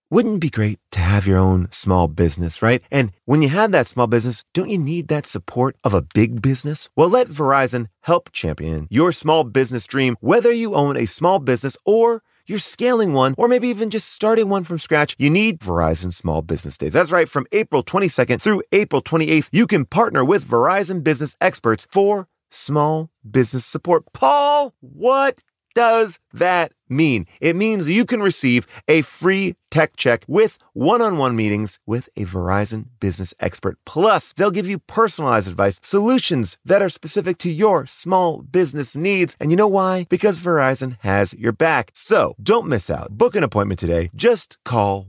Wouldn't it be great to have your own small business, right? And when you have that small business, don't you need that support of a big business? Well, let Verizon help champion your small business dream, whether you own a small business or you're scaling one, or maybe even just starting one from scratch. You need Verizon Small Business Days. That's right. From April 22nd through April 28th, you can partner with Verizon business experts for small business support. Paul, what does that mean? It means you can receive a free tech check with one-on-one meetings with a Verizon business expert. Plus, they'll give you personalized advice, solutions that are specific to your small business needs. And you know why? Because Verizon has your back. So don't miss out. Book an appointment today. Just call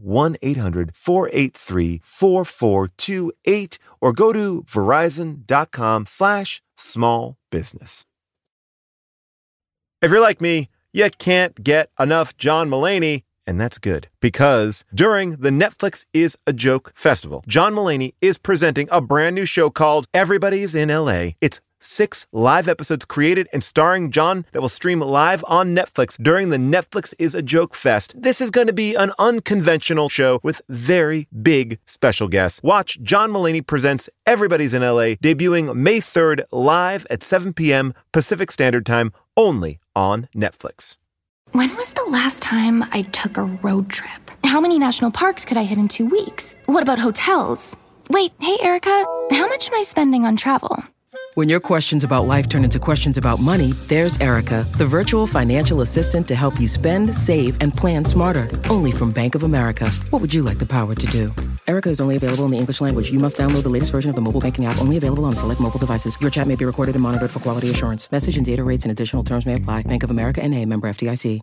1-800-483-4428 or go to verizon.com/small business. If you're like me, you can't get enough John Mulaney, and that's good, because during the Netflix is a Joke Festival, John Mulaney is presenting a brand new show called Everybody's in LA. It's 6 live episodes created and starring John that will stream live on Netflix during the Netflix is a Joke Fest. This is going to be an unconventional show with very big special guests. Watch John Mulaney Presents Everybody's in LA, debuting May 3rd live at 7 p.m. Pacific Standard Time, only on Netflix. When was the last time I took a road trip? How many national parks could I hit in 2 weeks? What about hotels? Wait, hey, Erica, how much am I spending on travel? When your questions about life turn into questions about money, there's Erica, the virtual financial assistant to help you spend, save, and plan smarter. Only from Bank of America. What would you like the power to do? Erica is only available in the English language. You must download the latest version of the mobile banking app, only available on select mobile devices. Your chat may be recorded and monitored for quality assurance. Message and data rates and additional terms may apply. Bank of America N.A., member FDIC.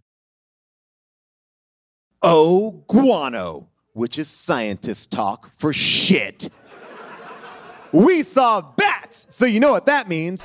Oh, guano, which is scientist talk for shit. We saw bats, so you know what that means.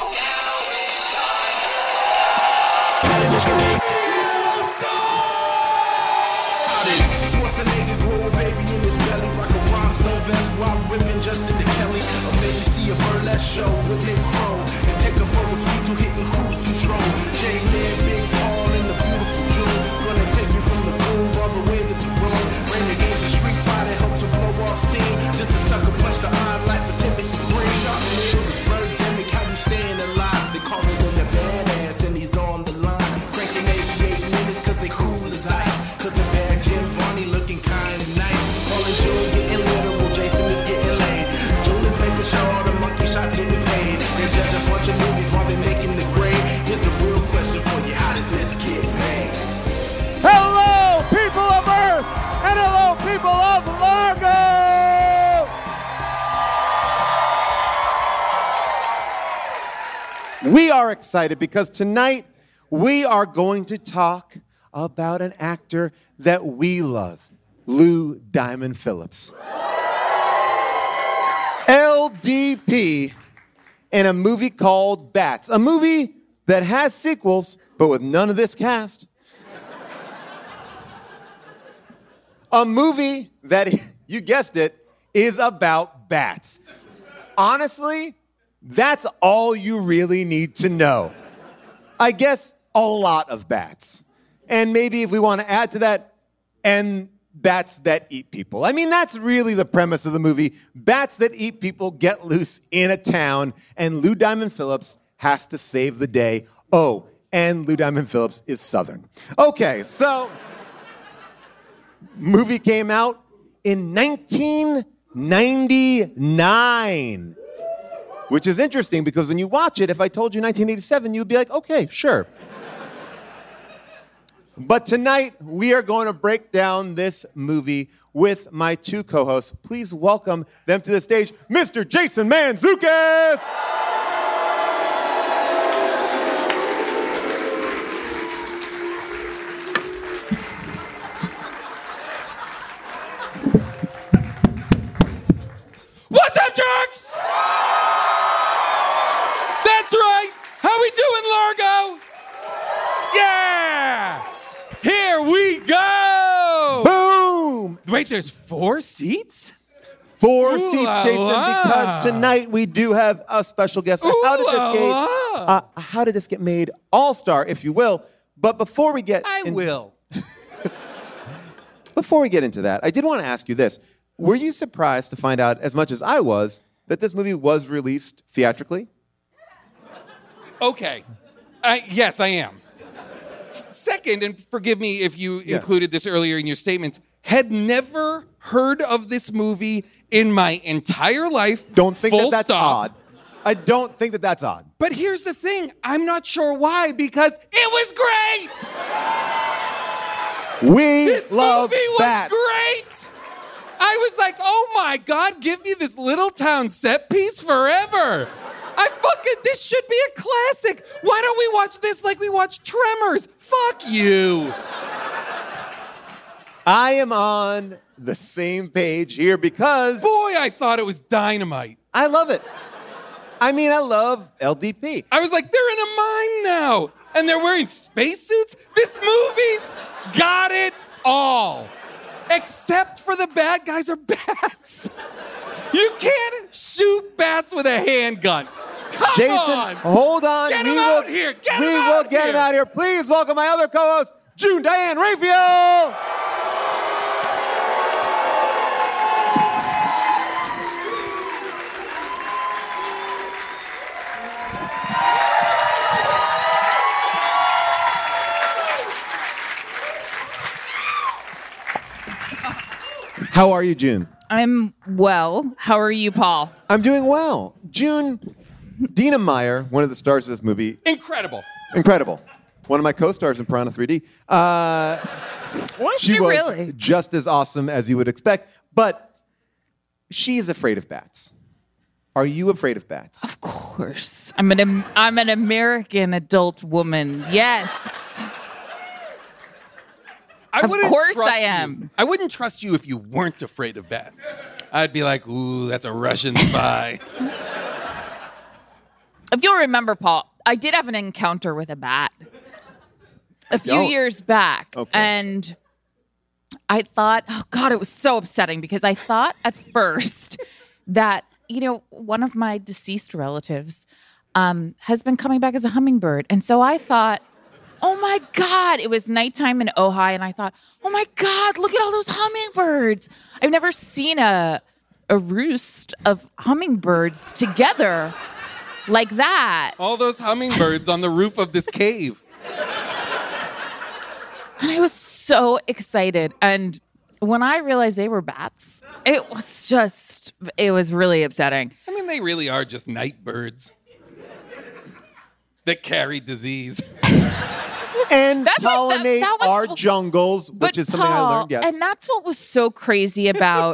Show with Nick Crow and take a boat with speed to hitting cruise control. J-Man, Big Paul, and the beautiful June. Gonna take you from the groove all the way to the room. Rain the games of Street Fighter, help to blow off steam. Just a sucker punch the odd life for Timothy Green. Shot me in the birdemic, how we staying alive. They call me when they're badass and he's on the line. Cranking 88 minutes cause they cool as ice. Cause the bad Jim Varney looking kinda nice. Calling June getting literal, Jason is getting laid. June is making sure all the monkey shots get me paid. They're just a bunch of movies while they're making the grade. Here's a real question for you, how did this get made? Hello, people of Earth, and hello, people of Largo! We are excited because tonight we are going to talk about an actor that we love, Lou Diamond Phillips. LDP in a movie called Bats, a movie that has sequels, but with none of this cast. A movie that, you guessed it, is about bats. Honestly, that's all you really need to know. I guess a lot of bats. And maybe if we want to add to that, and bats that eat people. I mean, that's really the premise of the movie. Bats that eat people get loose in a town, and Lou Diamond Phillips has to save the day. Oh, and Lou Diamond Phillips is Southern. Okay, so movie came out in 1999, which is interesting because when you watch it, if I told you 1987, you would be like, okay, sure. But tonight, we are going to break down this movie with my two co-hosts. Please welcome them to the stage, Mr. Jason Mantzoukas! What's up, jerks? That's right. How we doing, Largo? Yeah! Here we go! Boom! Wait, there's 4 seats? 4 Ooh seats, la Jason, la. because tonight we do have a special guest. Ooh How did la la. how did this get made? All-star, if you will. But before we get... I will. Before we get into that, I did want to ask you this. Were you surprised to find out, as much as I was, that this movie was released theatrically? Okay. Yes, I am. Second, and forgive me if you included this earlier in your statements, had never heard of this movie in my entire life. Don't think that that's stop. odd. I don't think that that's odd. But here's the thing. I'm not sure why, because it was great. This love movie was bats. great. I was like, oh my God, give me this little town set piece forever. This should be a classic. Why don't we watch this like we watch Tremors? Fuck you. I am on the same page here because... Boy, I thought it was dynamite. I love it. I mean, I love LDP. I was like, they're in a mine now. And they're wearing spacesuits? This movie's got it all. Except for the bad guys are bats. You can't shoot bats with a handgun. Come Jason, on. hold on. Get him out here. Get him out will get here. him out here. Please welcome my other co-host, June Diane Raphael. How are you, June? I'm well. How are you, Paul? I'm doing well. June, Dina Meyer, one of the stars of this movie. Incredible. Incredible. One of my co-stars in Piranha 3D. Was She was really? just as awesome as you would expect, but she's afraid of bats. Are you afraid of bats? Of course. I'm an American adult woman. Yes. Of course trust I am. you. I wouldn't trust you if you weren't afraid of bats. I'd be like, ooh, that's a Russian spy. If you'll remember, Paul, I did have an encounter with a bat a few don't. years back. Okay. And I thought, oh God, it was so upsetting because I thought at first that, one of my deceased relatives has been coming back as a hummingbird. And so I thought, oh my God, it was nighttime in Ojai, and I thought, oh my God, look at all those hummingbirds. I've never seen a roost of hummingbirds together like that. All those hummingbirds on the roof of this cave. And I was so excited. And when I realized they were bats, it was really upsetting. I mean, they really are just night birds that carry disease. And That's what- pollinate that was- our jungles, But which is something Paul, I learned, yes. And that's what was so crazy about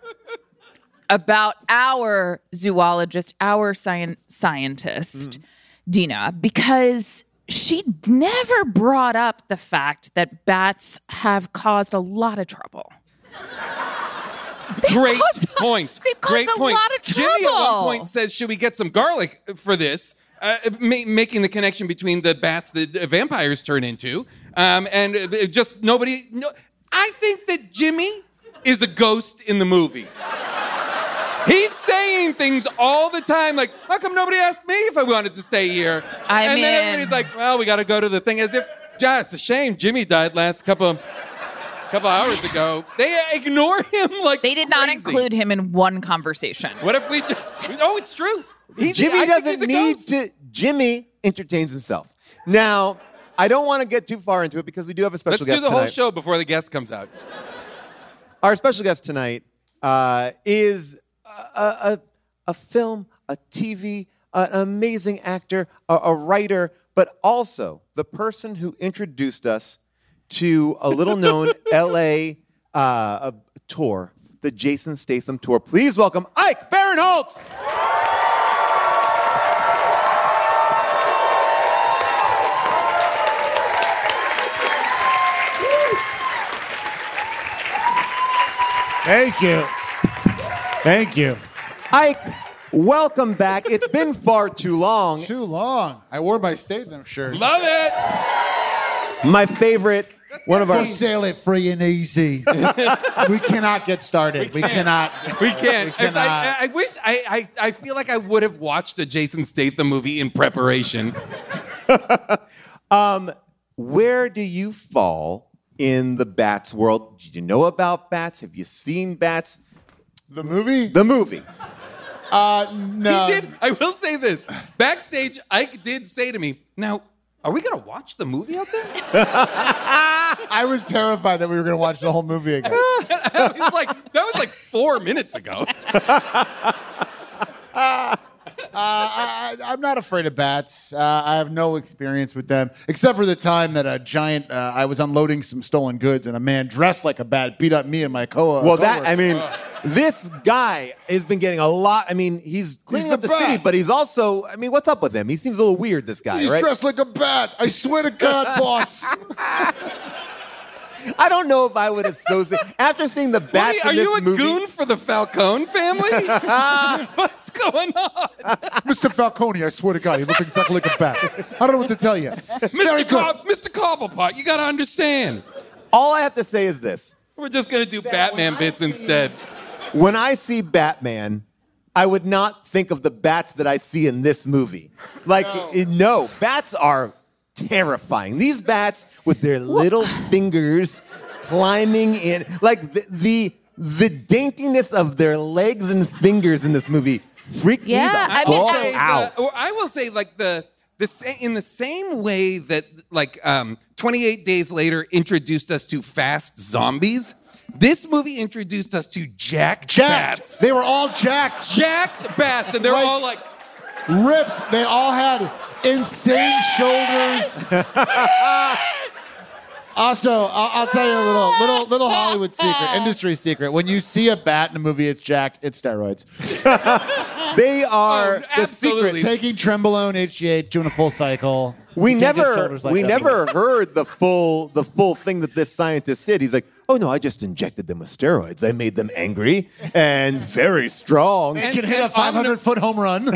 our zoologist, our scientist, Dina, because she never brought up the fact that bats have caused a lot of trouble. Great point. They caused Great a point. lot of Jimmy at one trouble. point says, should we get some garlic for this? Making the connection between the bats that vampires turn into. And just nobody... No, I think that Jimmy is a ghost in the movie. He's saying things all the time like, how come nobody asked me if I wanted to stay here? And then everybody's like, well, we got to go to the thing. As if, yeah, it's a shame Jimmy died last couple hours ago. They ignore him like They did not crazy. include him in one conversation. What if we just... Oh, it's true. Jimmy doesn't need to. Jimmy entertains himself. Now, I don't want to get too far into it because we do have a special Let's guest do the tonight. whole show before the guest comes out. Our special guest tonight is a film, a TV, an amazing actor, a writer, but also the person who introduced us to a little-known L.A. Tour, the Jason Statham Tour. Please welcome Ike Barinholtz. Thank you. Thank you. Ike, welcome back. It's been far too long. Too long. I wore my Statham shirt. Love it. My favorite, one of our... We'll sail it free and easy. We cannot get started. We cannot. We can't. We cannot. I wish I feel like I would have watched a Jason Statham movie in preparation. Where do you fall in the bats world. Did you know about bats? Have you seen bats? The movie? The movie. No. He did. I will say this. Backstage, Ike did say to me, now, are we going to watch the movie out there? I was terrified that we were going to watch the whole movie again. That was like 4 minutes ago. I'm not afraid of bats. I have no experience with them, except for the time that I was unloading some stolen goods, and a man dressed like a bat beat up me and my coworker. This guy has been getting a lot. I mean, he's cleaning up the city, but he's also, what's up with him? He seems a little weird, this guy, He's right? dressed like a bat. I swear to God, boss. I don't know if I would associate. After seeing the bats Wait, are in this you a movie, goon for the Falcone family? What's going on? Mr. Falcone, I swear to God, he looked exactly like a bat. I don't know what to tell you. Very good. Mr. Cobblepot, you got to understand. all I have to say is this. We're just going to do Batman bits instead. When I see Batman, I would not think of the bats that I see in this movie. No, bats are terrifying. These bats with their little fingers climbing in, the daintiness of their legs and fingers in this movie freaked me the I fuck mean, out. I will say, in the same way that 28 Days Later introduced us to fast zombies, this movie introduced us to jacked bats. They were all jacked. Jacked bats, and they're all ripped. They all had insane shoulders. Also, I'll tell you a little Hollywood secret, industry secret. When you see a bat in a movie, it's jacked. It's steroids. They are the absolutely. secret. Taking Trenbolone, HGH, doing a full cycle. We You can't get never shoulders like that. heard the full thing that this scientist did. He's like, oh no, I just injected them with steroids. I made them angry and very strong. It can hit a 500-foot home run.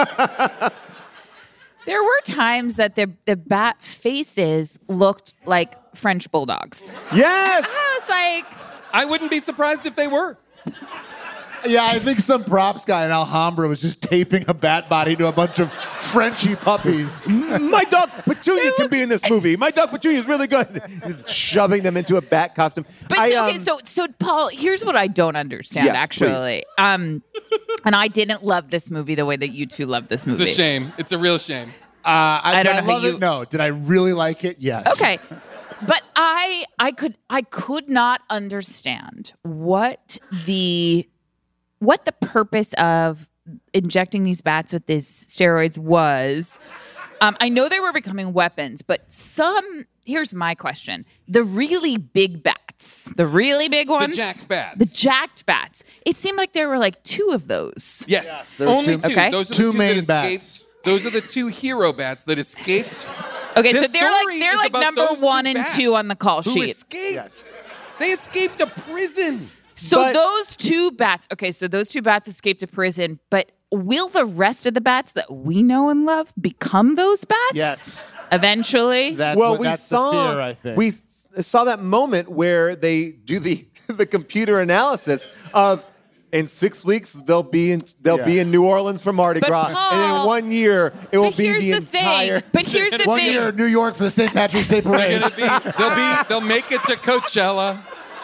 There were times that the bat faces looked like French bulldogs. Yes! I was like, I wouldn't be surprised if they were. Yeah, I think some props guy in Alhambra was just taping a bat body to a bunch of Frenchy puppies. My dog Petunia can be in this movie. My dog Petunia is really good. He's shoving them into a bat costume. but so Paul, here's what I don't understand. Yes, actually, and I didn't love this movie the way that you two love this movie. It's a shame. It's a real shame. I don't know how love you- it? No. Did I really like it? Yes. Okay. But I could not understand what the purpose of injecting these bats with these steroids was. I know they were becoming weapons, but here's my question. The really big bats, the really big ones. The jacked bats. It seemed like there were like two of those. Yes. there were Only two. two. Okay. Those are the Two two main that bats. escaped. Those are the two hero bats that escaped. Okay, This so they're story is like about number those 1 two and bats 2 on the call who sheet. escaped. Yes. They escaped a prison. So But- those two bats escaped to prison, but will the rest of the bats that we know and love become those bats? Yes. Eventually? That's we the fear, I think. we saw that moment where they do the computer analysis of in 6 weeks they'll be in New Orleans for Mardi But Gras, Paul- and then in 1 year it will But be here's the the entire. thing. But here's the One thing. year in New York for the St. Patrick's Day Parade. They'll make it to Coachella.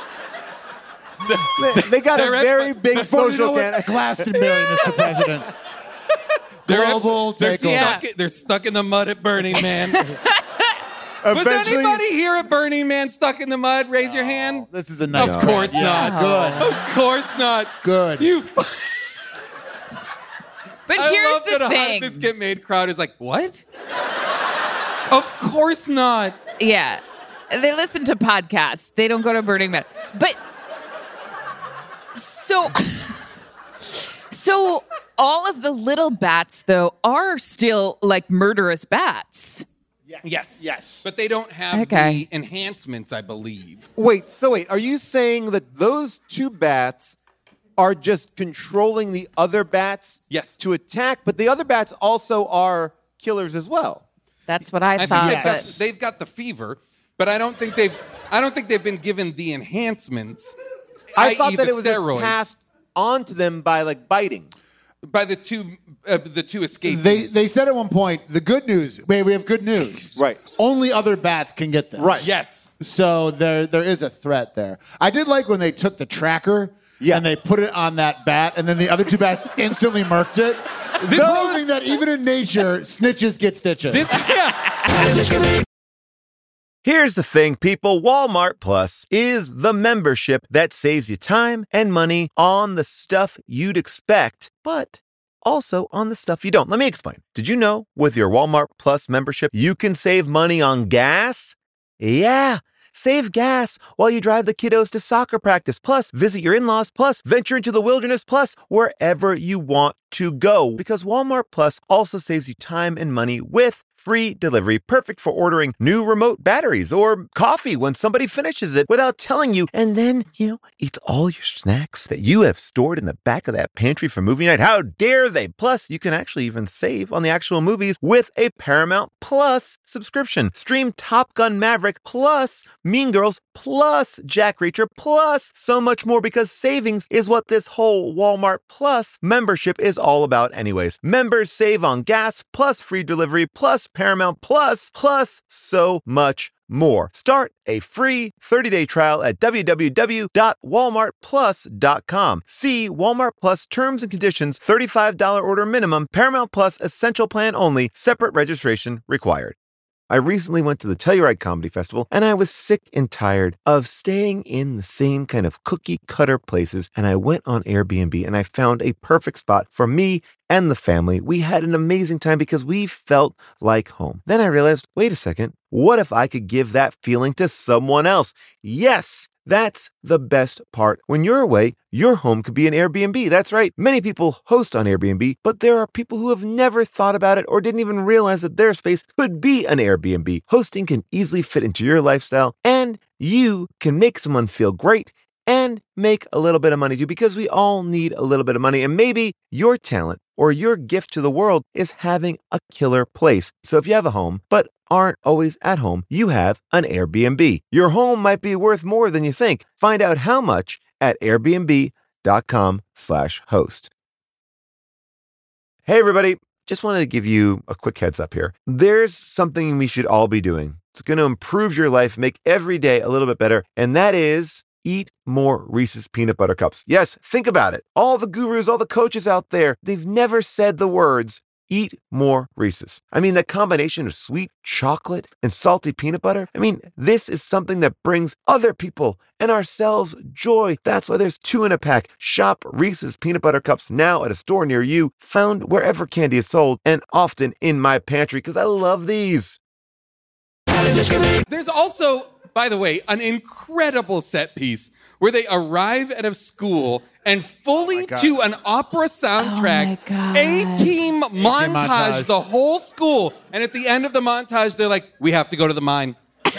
They got a They're at- very big Before you social know it, can. Glastonbury, Mr. President. Global they're takeover. they're stuck in the mud at Burning Man. Was Eventually, anybody here at Burning Man stuck in the mud? Raise your hand. This is a nice Of course Yeah, not. Of course not. Good. You. But I here's love the that a How thing. Did This Get Made crowd is like, what? Of course not. Yeah. They listen to podcasts. They don't go to Burning Man. But so all of the little bats though are still like murderous bats. Yes. But they don't have Okay. the enhancements, I believe. wait. Are you saying that those two bats are just controlling the other bats? Yes. To attack, but the other bats also are killers as well. That's what I I thought. think but- they've got the fever, but I don't think they've been given the enhancements. I i.e. thought that the it was just steroids, passed on to them by biting. by the two escapees. They said at one point, the good news, we have good news. Right. Only other bats can get this. Right. Yes. So there is a threat there. I did like when they took the tracker and they put it on that bat, and then the other two bats instantly murked it. Proving that even in nature, snitches get stitches. Here's the thing, people. Walmart Plus is the membership that saves you time and money on the stuff you'd expect, but also on the stuff you don't. Let me explain. Did you know with your Walmart Plus membership, you can save money on gas? Yeah. Save gas while you drive the kiddos to soccer practice, plus visit your in-laws, plus venture into the wilderness, plus wherever you want to go. Because Walmart Plus also saves you time and money with free delivery, perfect for ordering new remote batteries or coffee when somebody finishes it without telling you. And then, eat all your snacks that you have stored in the back of that pantry for movie night. How dare they? Plus, you can actually even save on the actual movies with a Paramount Plus subscription. Stream Top Gun Maverick plus Mean Girls plus Jack Reacher plus so much more, because savings is what this whole Walmart Plus membership is all about anyways. Members save on gas plus free delivery plus Paramount plus so much more. Start a free 30-day trial at www.walmartplus.com. See Walmart Plus terms and conditions. $35 order minimum. Paramount Plus essential plan only. Separate registration required. I recently went to the Telluride Comedy Festival, and I was sick and tired of staying in the same kind of cookie-cutter places, and I went on Airbnb, and I found a perfect spot for me and the family. We had an amazing time because we felt like home. Then I realized, wait a second, what if I could give that feeling to someone else? Yes! That's the best part. When you're away, your home could be an Airbnb. That's right. Many people host on Airbnb, but there are people who have never thought about it or didn't even realize that their space could be an Airbnb. Hosting can easily fit into your lifestyle, and you can make someone feel great and make a little bit of money too, because we all need a little bit of money. And maybe your talent or your gift to the world is having a killer place. So if you have a home, but aren't always at home, you have an Airbnb. Your home might be worth more than you think. Find out how much at airbnb.com/host. Hey, everybody. Just wanted to give you a quick heads up here. There's something we should all be doing. It's going to improve your life, make every day a little bit better, and that is eat more Reese's peanut butter cups. Yes, think about it. All the gurus, all the coaches out there, they've never said the words, eat more Reese's. I mean, that combination of sweet chocolate and salty peanut butter, this is something that brings other people and ourselves joy. That's why there's 2 in a pack. Shop Reese's peanut butter cups now at a store near you, found wherever candy is sold, and often in my pantry, because I love these. There's also, by the way, an incredible set piece where they arrive at a school and fully to an opera soundtrack, A-Team montage the whole school. And at the end of the montage, they're like, we have to go to the mine.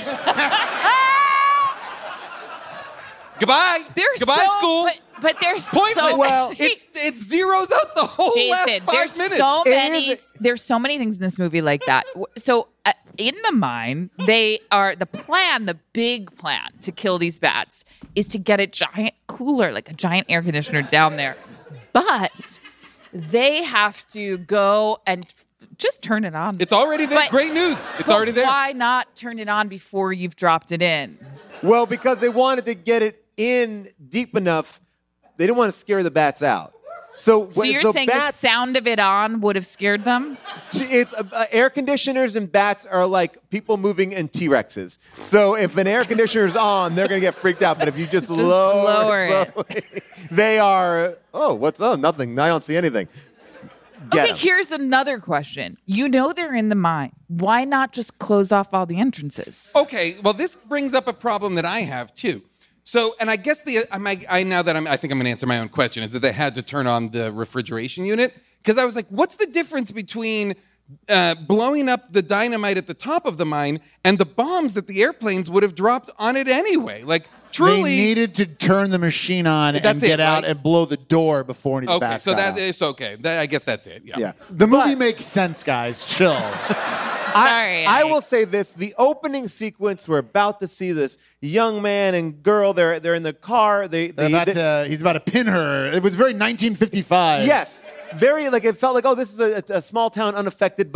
Goodbye. Goodbye, school. But there's pointless. Well, it zeroes out the whole Jason, last 5 minutes. There's so many things in this movie like that. So in the mine, the big plan to kill these bats is to get a giant cooler, like a giant air conditioner down there. But they have to go and just turn it on. It's already there. Great news. It's already there. Why not turn it on before you've dropped it in? Well, because they wanted to get it in deep enough. They didn't want to scare the bats out. So you're saying the sound of it on would have scared them? It's, air conditioners and bats are like people moving in T-Rexes. So if an air conditioner's on, they're going to get freaked out. But if you just lower it, they are, what's up? Nothing. I don't see anything. Here's another question. You know they're in the mine. Why not just close off all the entrances? Okay, well, this brings up a problem that I have, too. So, and I guess I think I'm going to answer my own question, is that they had to turn on the refrigeration unit. Because I was like, what's the difference between blowing up the dynamite at the top of the mine and the bombs that the airplanes would have dropped on it anyway? Like, truly, they needed to turn the machine on and get out and blow the door before any bats got out. Is okay. I guess that's it. Yeah. The movie makes sense, guys. Chill. Sorry. I will say this. The opening sequence, we're about to see this young man and girl. They're in the car. He's about to pin her. It was very 1955. Yes. Very, it felt like, this is a small town unaffected by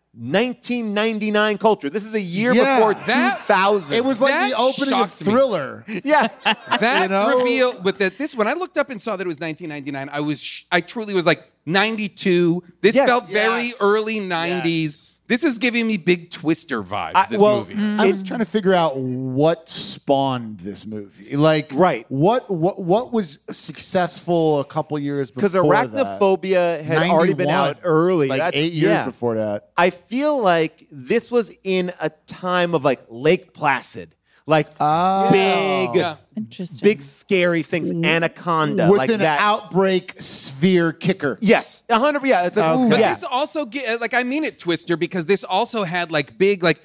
1999 culture. This is a year Yeah. before That- 2000. It was like That the opening of shocked me. Thriller. yeah. That You know? reveal, but this when I looked up and saw that it was 1999, I truly was like 92. This Yes. felt very Yes. early 90s. This is giving me big Twister vibes. This well, movie. I was trying to figure out what spawned this movie. Like, Right. What was successful a couple years before Because Arachnophobia had already been 91. out early. Like That's- 8 years yeah. before that. I feel like this was in a time of like Lake Placid. Like big, Yeah. Interesting. big scary things. Anaconda. With like an that. outbreak sphere kicker. Yes. 100. Yeah. It's like, Okay. ooh, But yeah. this also like I mean it, Twister, because this also had like big like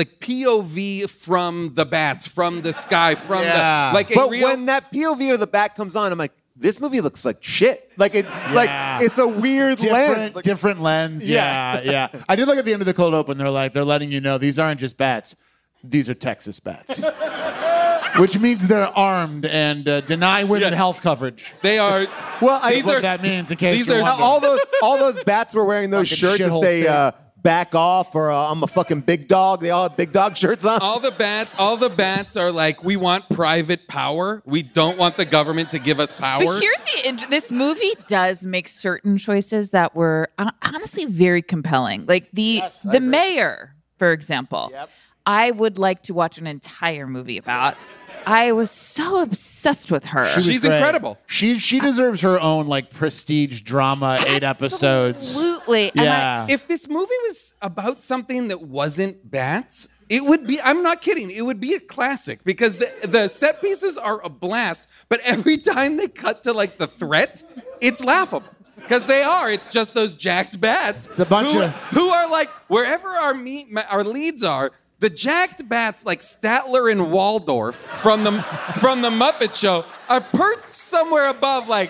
POV from the bats, from the sky, from Yeah. the like a But real. when that POV of the bat comes on, I'm like, this movie looks like shit. Like like it's a weird lens. Like, Different lens. Yeah. Yeah. I did look at the end of the cold open. They're letting you know these aren't just bats. These are Texas bats. Which means they're armed and deny women Yes. health coverage. they are. well, These What are- that means in case these you're are wondering. all those bats were wearing those Fucking shirts that shithole say thing. "back off" or "I'm a fucking big dog." They all have big dog shirts on. All the bats are like, we want private power. We don't want the government to give us power. But here's this movie does make certain choices that were honestly very compelling. Like the mayor, for example. Yep. I would like to watch an entire movie about. I was so obsessed with her. She was She's great. incredible. She deserves her own like prestige drama 8 episodes. Absolutely. And Yeah. If this movie was about something that wasn't bats, it would be, I'm not kidding, it would be a classic because the set pieces are a blast, but every time they cut to like the threat, it's laughable. Because they are. It's just those jacked bats. It's a bunch who are like, wherever our leads are, the jacked bats like Statler and Waldorf from the Muppet Show are perched somewhere above like,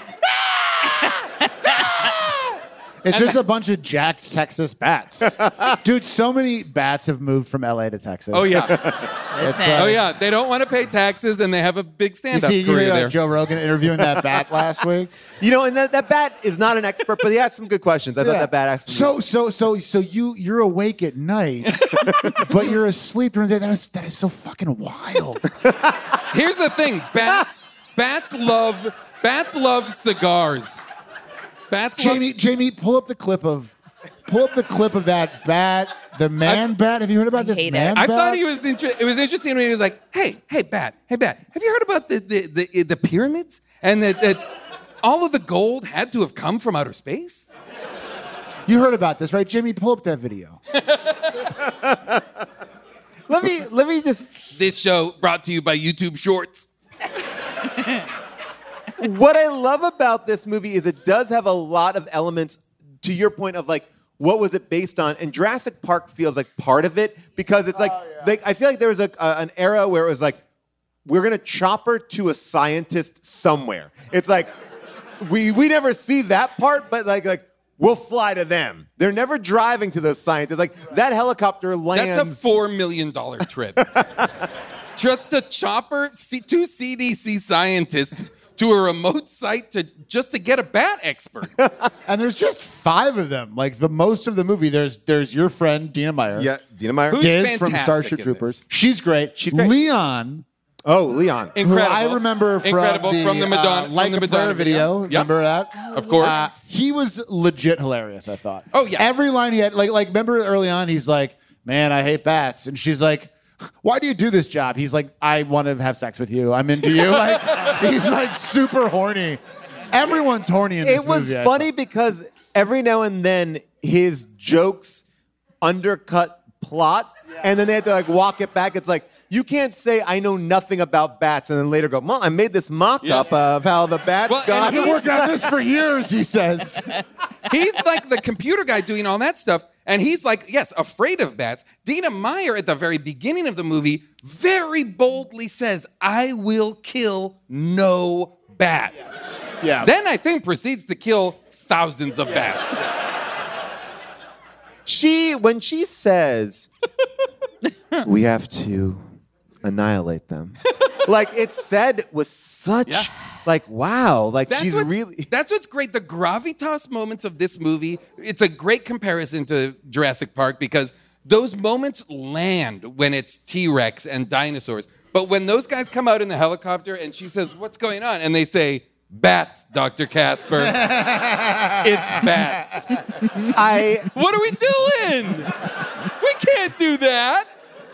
It's just a bunch of jacked Texas bats. Dude, so many bats have moved from LA to Texas. oh yeah. It's, Oh yeah, they don't want to pay taxes and they have a big You stand-up see, you career hear there. Joe Rogan interviewing that bat last week. You know, and that bat is not an expert, but he asked some good questions. I thought that bat asked some So you're awake at night, but you're asleep during the day. That is so fucking wild. Here's the thing, bats love cigars. Bats love Jamie, pull up the clip of that bat, the man bat. Have you heard about this hate man it. bat? I thought it was interesting when he was like, hey, bat. Have you heard about the pyramids? And that all of the gold had to have come from outer space? You heard about this, right? Jamie, pull up that video. Let me just. This show brought to you by YouTube Shorts. What I love about this movie is it does have a lot of elements, to your point of like, what was it based on? And Jurassic Park feels like part of it because it's like I feel like there was an era where it was like, we're going to chopper to a scientist somewhere. It's like, we never see that part, but like we'll fly to them. They're never driving to those scientists. Like that helicopter lands. That's a $4 million trip. Just to chopper two CDC scientists to a remote site to get a bat expert. And there's just 5 of them. Like the most of the movie, there's your friend Dina Meyer. Yeah, Dina Meyer. Who's Diz from fantastic Starship in Troopers. this. She's great. great. Leon, Oh, Leon. Incredible. who I remember from the Madonna, Like from the a Prayer Madonna video. Yep. Remember that? Of course. He was legit hilarious, I thought. Oh, yeah. Every line he had, like remember early on, he's like, man, I hate bats. And she's like, why do you do this job? He's like, I want to have sex with you. I'm into you. Like, he's like super horny. Everyone's horny in this It was movie, I funny thought. because every now and then his jokes undercut plot, and then they had to like walk it back. It's like, you can't say I know nothing about bats and then later go, Mom, I made this mock-up of how the bats Well, got. and I've been working on this for years, he says. He's like the computer guy doing all that stuff. And he's like, yes, afraid of bats. Dina Meyer at the very beginning of the movie very boldly says, I will kill no bat. Yeah. Then I think proceeds to kill thousands of bats. When she says, we have to annihilate them, like it's said with such Like, wow, like That's she's what's- really. That's what's great. The gravitas moments of this movie, it's a great comparison to Jurassic Park because those moments land when it's T-Rex and dinosaurs. But when those guys come out in the helicopter and she says, "What's going on?" and they say, "Bats, Dr. Casper." It's bats. What are we doing? We can't do that.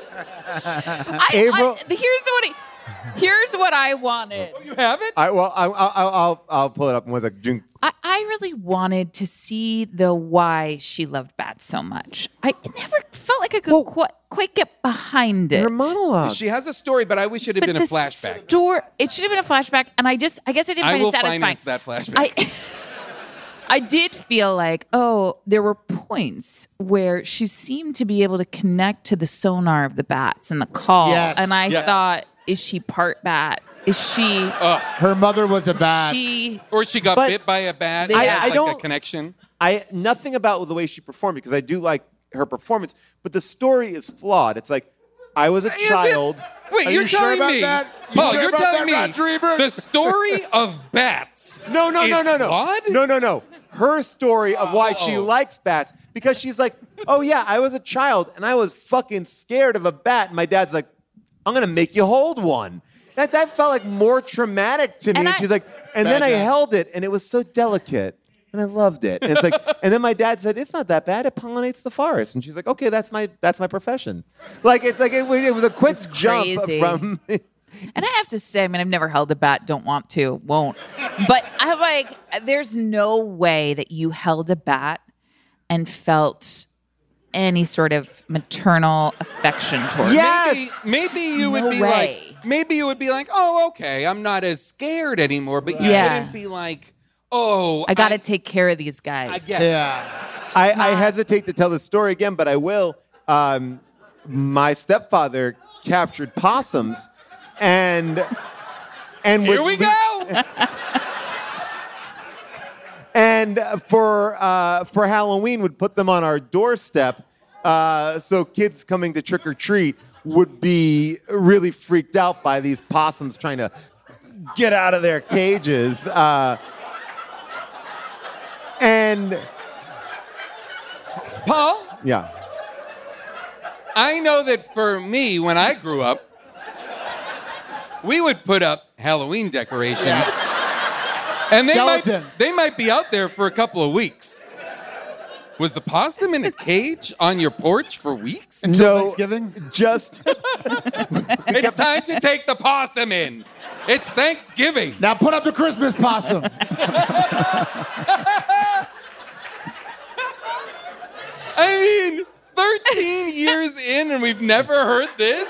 Here's what I wanted. You have it? I'll pull it up. Was like June. I really wanted to see the why she loved bats so much. I never felt like I could quite get behind it. Her monologue. She has a story, but I wish it had been a flashback. It should have been a flashback, and I guess I didn't I find will it satisfying. finance that flashback. I did feel like, there were points where she seemed to be able to connect to the sonar of the bats and the call. Yes. And I thought, is she part bat? Is she? Her mother was a bat. Or she got bit by a bat. I That's don't- a connection. Nothing about the way she performed because I do like her performance, but the story is flawed. It's like I was a child. Wait, Are you're you sure telling about me, that? Paul, sure you're about telling that, me Rat Dreamer? the story of bats. No. is flawed? No. Her story of why she likes bats because she's like, oh yeah, I was a child and I was fucking scared of a bat. And my dad's like, I'm gonna make you hold one. That felt like more traumatic to me. And she's like, and then I held it and it was so delicate. And I loved it. And it's like, and then my dad said, "It's not that bad. It pollinates the forest." And she's like, "Okay, that's my profession." Like it's like it was a quick jump crazy. from. And I have to say, I mean, I've never held a bat, don't want to, won't. But I'm like, there's no way that you held a bat and felt any sort of maternal affection towards it. Yes! Maybe you would No be way. like, oh, okay, I'm not as scared anymore. But you Yeah. wouldn't be like, oh, I got to take care of these guys. I guess. Yeah. I hesitate to tell the story again, but I will. My stepfather captured possums, and Here we go. And for Halloween, would put them on our doorstep, so kids coming to trick or treat would be really freaked out by these possums trying to get out of their cages. And Paul, yeah, I know that for me, when I grew up, we would put up Halloween decorations. And Skeleton. they might be out there for a couple of weeks. Was the possum in a cage on your porch for weeks? Until no, Thanksgiving? just It's time to take the possum in. It's Thanksgiving. Now put up the Christmas possum. I mean, 13 years in and we've never heard this?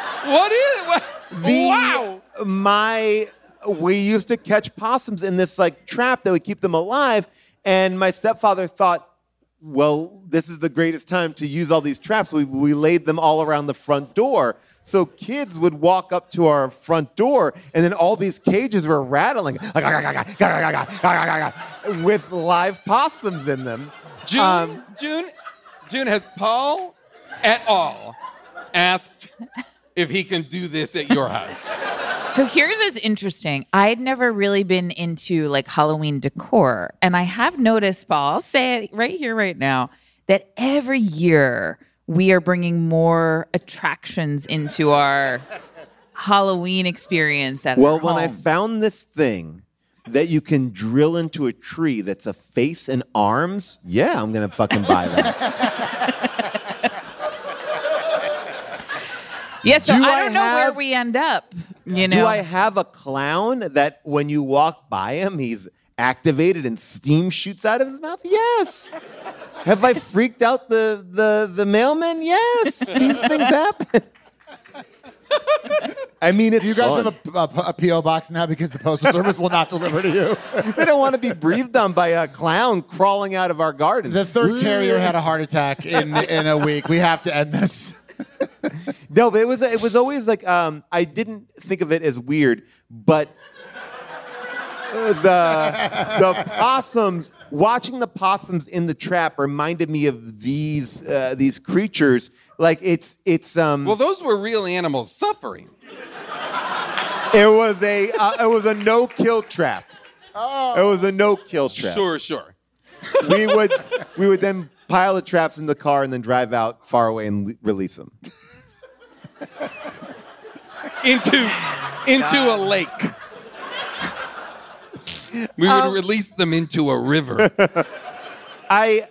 Wow. We used to catch possums in this like trap that would keep them alive, and my stepfather thought, well, this is the greatest time to use all these traps. We laid them all around the front door. So kids would walk up to our front door, and then all these cages were rattling with live possums in them. June, has Paul at all asked if he can do this at your house? So here's what's interesting. I'd never really been into like Halloween decor. And I have noticed, Paul, I'll say it right here, right now, that every year we are bringing more attractions into our Halloween experience at Well, our when I home. found this thing that you can drill into a tree that's a face and arms, yeah, I'm going to fucking buy that. Yes, so Do I don't know where have- we end up. You know, Do I have a clown that when you walk by him, he's activated and steam shoots out of his mouth? Yes. Have I freaked out the mailman? Yes. These things happen. I mean, it's You guys fun. have a P.O. box now because the Postal Service will not deliver to you. They don't want to be breathed on by a clown crawling out of our garden. The third carrier had a heart attack in a week. We have to end this. No, but it was always like I didn't think of it as weird, but the possums, watching the possums in the trap reminded me of these creatures. Like it's Well, those were real animals suffering. It was a no-kill trap. It was a no-kill trap. Sure. We would then pile the traps in the car and then drive out far away and release them. Into a lake. We would release them into a river. I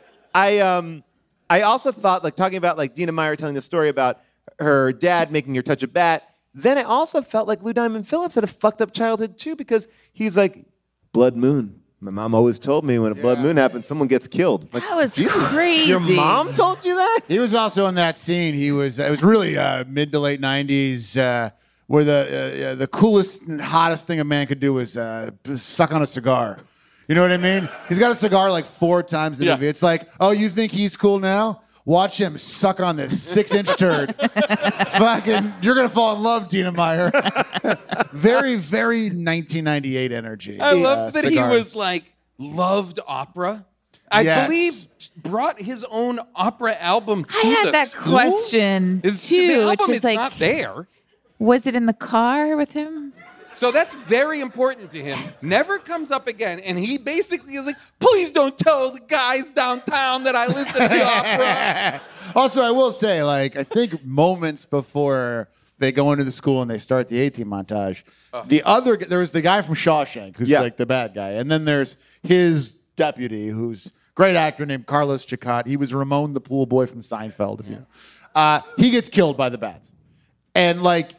also thought, like, talking about, like, Dina Meyer telling the story about her dad making her touch a bat. Then I also felt like Lou Diamond Phillips had a fucked up childhood too, because he's like, blood moon. My mom always told me when a blood moon happens, someone gets killed. Like, That was Jesus, crazy. Your mom told you that? He was also in that scene. It was really mid to late 90s where the coolest and hottest thing a man could do was suck on a cigar. You know what I mean? He's got a cigar like 4 times in the movie. It's like, oh, you think he's cool now? Watch him suck on this 6-inch turd. Fucking, you're going to fall in love, Dina Meyer. Very, very 1998 energy. I loved that cigars. he was like, loved opera. I believe brought his own opera album to I had the that school? question The too, which album was is like, not there. was it in the car with him? So that's very important to him. Never comes up again. And he basically is like, please don't tell the guys downtown that I listen to the opera. Also, I will say, like, I think moments before they go into the school and they start the A-Team montage, there was the guy from Shawshank, who's like the bad guy. And then there's his deputy, who's a great actor named Carlos Chakot. He was Ramon the pool boy from Seinfeld. If you know. He gets killed by the bats. And, like,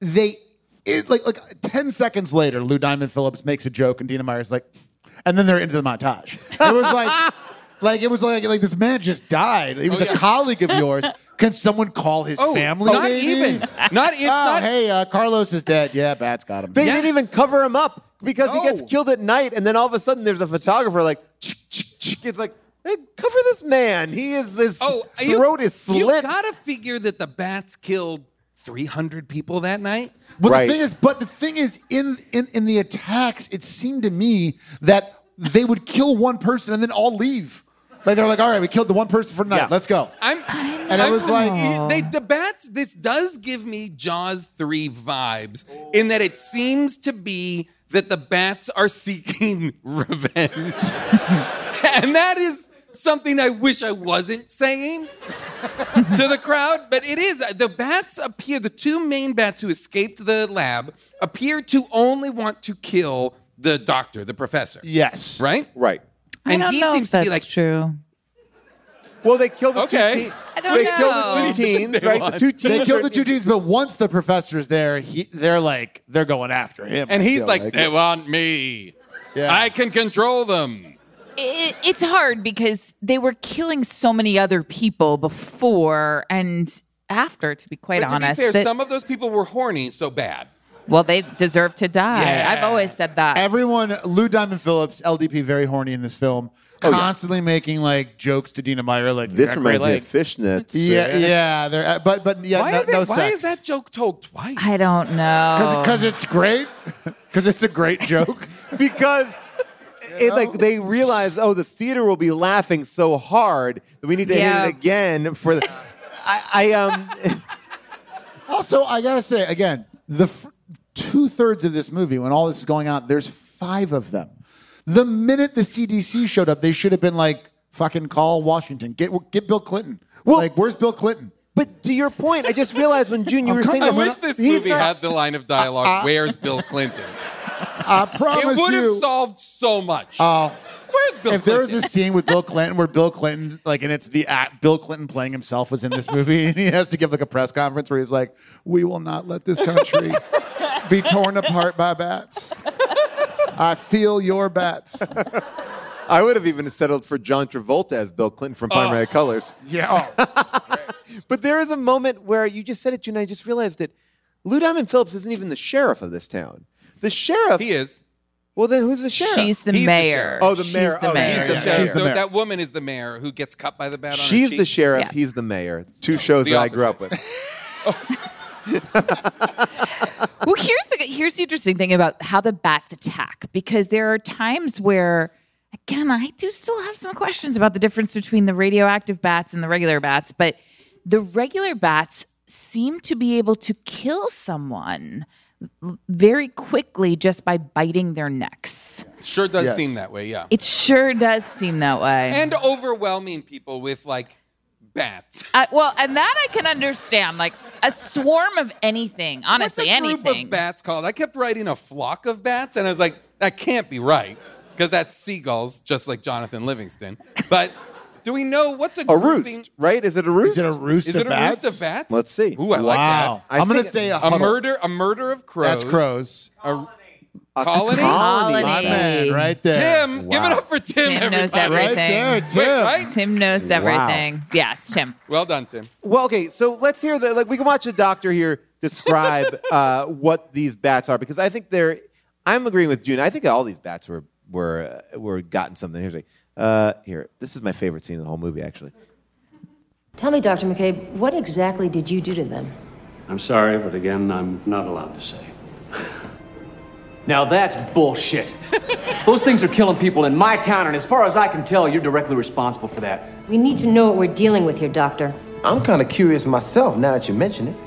like 10 seconds later, Lou Diamond Phillips makes a joke, and Dina Meyer's like, and then they're into the montage. It was like this man just died. He was a colleague of yours. Can someone call his family? Not maybe? even. Hey, Carlos is dead. Yeah, bats got him. They didn't even cover him up because he gets killed at night, and then all of a sudden there's a photographer like, it's like, hey, cover this man. His throat is slit. You gotta figure that the bats killed 300 people that night. But the thing is, in the attacks, it seemed to me that they would kill one person and then all leave. Like they're like, all right, we killed the one person for the night. Let's go. The bats. This does give me Jaws 3 vibes in that it seems to be that the bats are seeking revenge, and that is something I wish I wasn't saying to the crowd, but it is. The bats appear, the 2 main bats who escaped the lab appear to only want to kill the doctor, the professor. Yes. Right? Right. And I don't he know seems if to be that's like, true. Well, they killed the 2 teens. I don't They know. killed the 2 teens, right? The 2 teens. They killed the 2 teens, but once the professor's there, they're going after him. and he's like, they want me. Yeah. I can control them. It's hard because they were killing so many other people before and after, to be quite But honest. to be fair, some of those people were horny, so bad. Well, they deserve to die. Yeah. I've always said that. Everyone, Lou Diamond Phillips, LDP, very horny in this film, constantly making like jokes to Dina Meyer, like This reminds me of fishnets. Yeah. But no sex. Why is that joke told twice? I don't know. Because it's great. Because it's a great joke. Because they realize, the theater will be laughing so hard that we need to hit it again for the. Also, I gotta say again, the 2/3 of this movie, when all this is going on, there's 5 of them. The minute the CDC showed up, they should have been like, fucking call Washington, get Bill Clinton. Well, like, where's Bill Clinton? But to your point, I just realized when June, you were saying I this. wish this movie had the line of dialogue, where's Bill Clinton? I promise It would have you. solved so much. Where's Bill If Clinton? there was a scene with Bill Clinton where Bill Clinton, like, and it's Bill Clinton playing himself was in this movie, and he has to give like a press conference where he's like, "We will not let this country be torn apart by bats. I feel your bats." I would have even settled for John Travolta as Bill Clinton from Panoramic Colors. Yeah. But there is a moment where you just said it, June, and I just realized it. Lou Diamond Phillips isn't even the sheriff of this town. The sheriff. He is. Well, then who's the sheriff? She's the He's the mayor. sheriff. Oh, the She's mayor. the Oh, mayor. she's the sheriff. So mayor. that woman is the mayor who gets cut by the bat on her She's cheek. the sheriff. Yeah. He's the mayor. 2 shows The that I grew up opposite. with. Well, here's the interesting thing about how the bats attack, because there are times where, again, I do still have some questions about the difference between the radioactive bats and the regular bats, but the regular bats seem to be able to kill someone very quickly just by biting their necks. Sure does Yes. seem that way, yeah. It sure does seem that way. And overwhelming people with like bats. Well, and that I can understand. Like a swarm of anything, honestly, What's a group anything. of bats called? I kept writing a flock of bats, and I was like, that can't be right, because that's seagulls, just like Jonathan Livingston. But do we know what's a A grouping? roost, right? Is it a roost? Is it a roost Is of it a bats? roost of bats? Let's see. Ooh, I like Wow. that. I'm going to think say A huddle. murder of crows. That's crows. A colony? Colony. My man, right there. Tim, give it Wow. up for Tim, Tim knows everybody. everything. Right there, Tim. Wait, right? Tim knows everything. Yeah, it's Tim. Well done, Tim. Well, okay, so let's hear we can watch a doctor here describe what these bats are, because I think I'm agreeing with June. I think all these bats were gotten something. Here, this is my favorite scene in the whole movie, actually. Tell me, Dr. McCabe, what exactly did you do to them? I'm sorry, but again, I'm not allowed to say. Now that's bullshit. Those things are killing people in my town, and as far as I can tell, you're directly responsible for that. We need to know what we're dealing with here, Doctor. I'm kind of curious myself now that you mention it.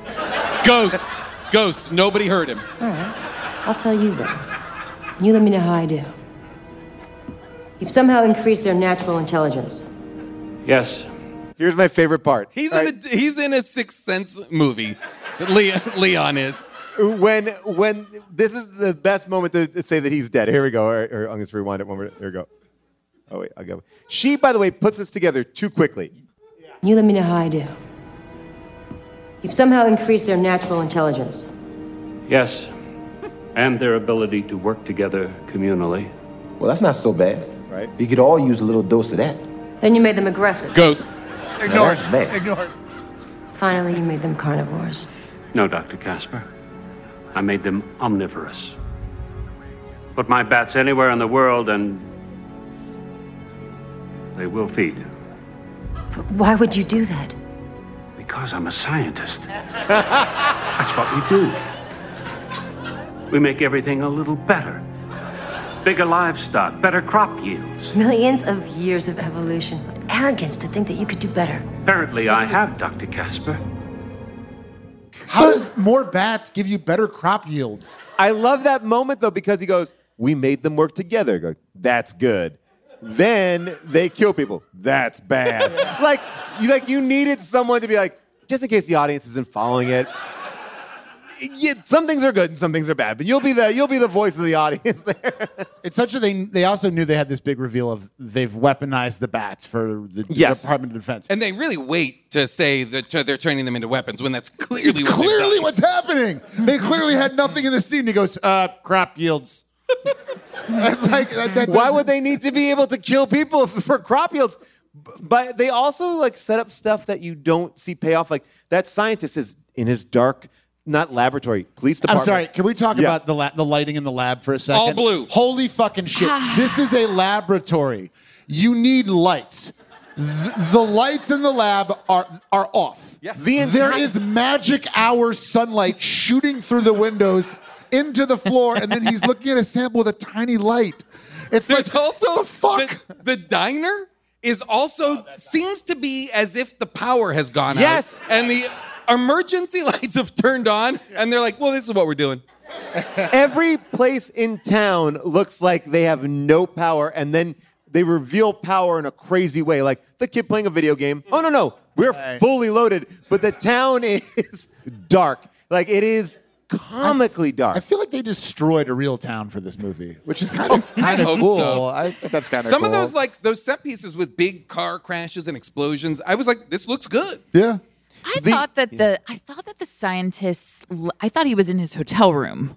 Ghost. Nobody heard him. All right. I'll tell you then. You let me know how I do. You've somehow increased their natural intelligence. Yes. Here's my favorite part. He's All in a Sixth Sense movie. Leon is. When this is the best moment to say that he's dead. Here we go. Or I'm going to rewind it one more. Here we go. Oh, wait, I'll go. She, by the way, puts this together too quickly. You let me know how I do. You've somehow increased their natural intelligence. Yes. And their ability to work together communally. Well, that's not so bad. Right. You could all use a little dose of that. Then you made them aggressive. Ghost. Ignore it. Bad. Ignore it. Finally, you made them carnivores. No, Dr. Casper. I made them omnivorous. Put my bats anywhere in the world and they will feed. But why would you do that? Because I'm a scientist. That's what we do. We make everything a little better. Bigger livestock, better crop yields. Millions of years of evolution. What arrogance to think that you could do better. Apparently I have, Dr. Casper. How does more bats give you better crop yield? I love that moment, though, because he goes, we made them work together. I go, that's good. Then they kill people. That's bad. you needed someone to be like, just in case the audience isn't following it. Yeah, some things are good and some things are bad, but you'll be the voice of the audience there. It's such a they also knew they had this big reveal of they've weaponized the bats for the Yes. Department of Defense. And they really wait to say that they're turning them into weapons when that's clearly It's what they've clearly done. what's happening. They clearly had nothing in the scene. He goes, crop yields. That's like, Why would they need to be able to kill people for crop yields? But they also set up stuff that you don't see pay off. Like that scientist is in his dark, not laboratory, police I'm department. sorry. Can we talk Yeah. about the lighting in the lab for a second? All blue. Holy fucking shit! This is a laboratory. You need lights. The lights in the lab are off. Yeah. There is magic hour sunlight shooting through the windows into the floor, and then he's looking at a sample with a tiny light. It's There's like also the fuck. the diner is also seems to be as if the power has gone Yes. out. And the emergency lights have turned on, and they're like, well, this is what we're doing. Every place in town looks like they have no power, and then they reveal power in a crazy way. Like the kid playing a video game. Oh, no. We're fully loaded, but the town is dark. Like it is comically dark. I feel like they destroyed a real town for this movie, which is kind of hope cool. so. I think that's kind of Some cool. of those set pieces with big car crashes and explosions, I was like, this looks good. Yeah. I thought that the scientist. I thought he was in his hotel room.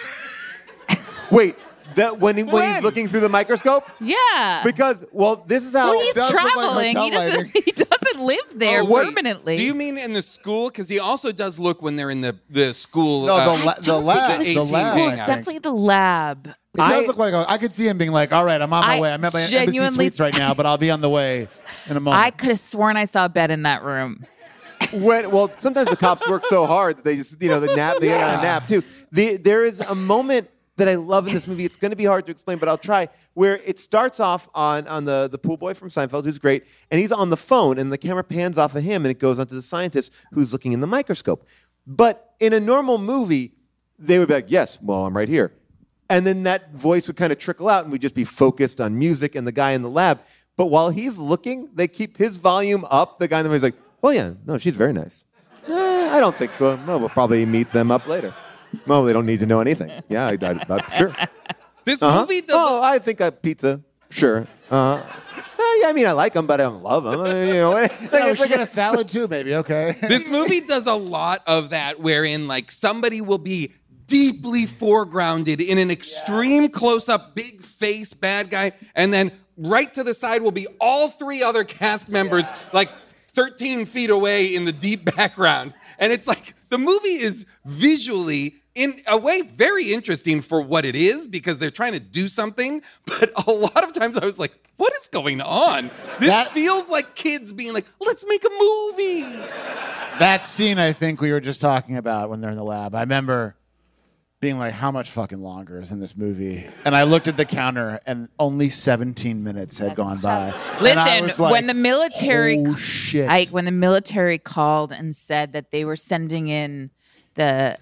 Wait, when he's looking through the microscope? Yeah. Because, this is how... Well, he's does look like traveling. hotel He doesn't live there Wait, permanently. Do you mean in the school? Because he also does look when they're in the school. No, the I lab. don't think it was the lab. school. Yeah. It's definitely the lab. It does look like I could see him being like, all right, I'm on my way. I'm at my Embassy genuinely- Suites right now, but I'll be on the way in a moment. I could have sworn I saw a bed in that room. Sometimes the cops work so hard that they just, they get on a nap too. There is a moment that I love in this movie. It's going to be hard to explain, but I'll try. Where it starts off on the pool boy from Seinfeld, who's great, and he's on the phone, and the camera pans off of him, and it goes onto the scientist who's looking in the microscope. But in a normal movie, they would be like, yes, well, I'm right here. And then that voice would kind of trickle out and we'd just be focused on music and the guy in the lab. But while he's looking, they keep his volume up. The guy in the room is like, well, yeah, no, she's very nice. I don't think so. Well, we'll probably meet them up later. Well, they don't need to know anything. Yeah, sure. This movie doesn't... Oh, I think a pizza. Sure. Yeah, I mean, I like them, but I don't love them. We should get a salad too, maybe. Okay. This movie does a lot of that wherein, like, somebody will be deeply foregrounded in an extreme close-up, big face bad guy, and then right to the side will be all three other cast members, like 13 feet away in the deep background. And it's like, the movie is visually, in a way, very interesting for what it is, because they're trying to do something. But a lot of times I was like, what is going on? This feels like kids being like, let's make a movie. That scene I think we were just talking about when they're in the lab. I remember being like, how much fucking longer is in this movie? And I looked at the counter and only 17 minutes had gone by. Listen, like, when the military when the military called and said that they were sending in the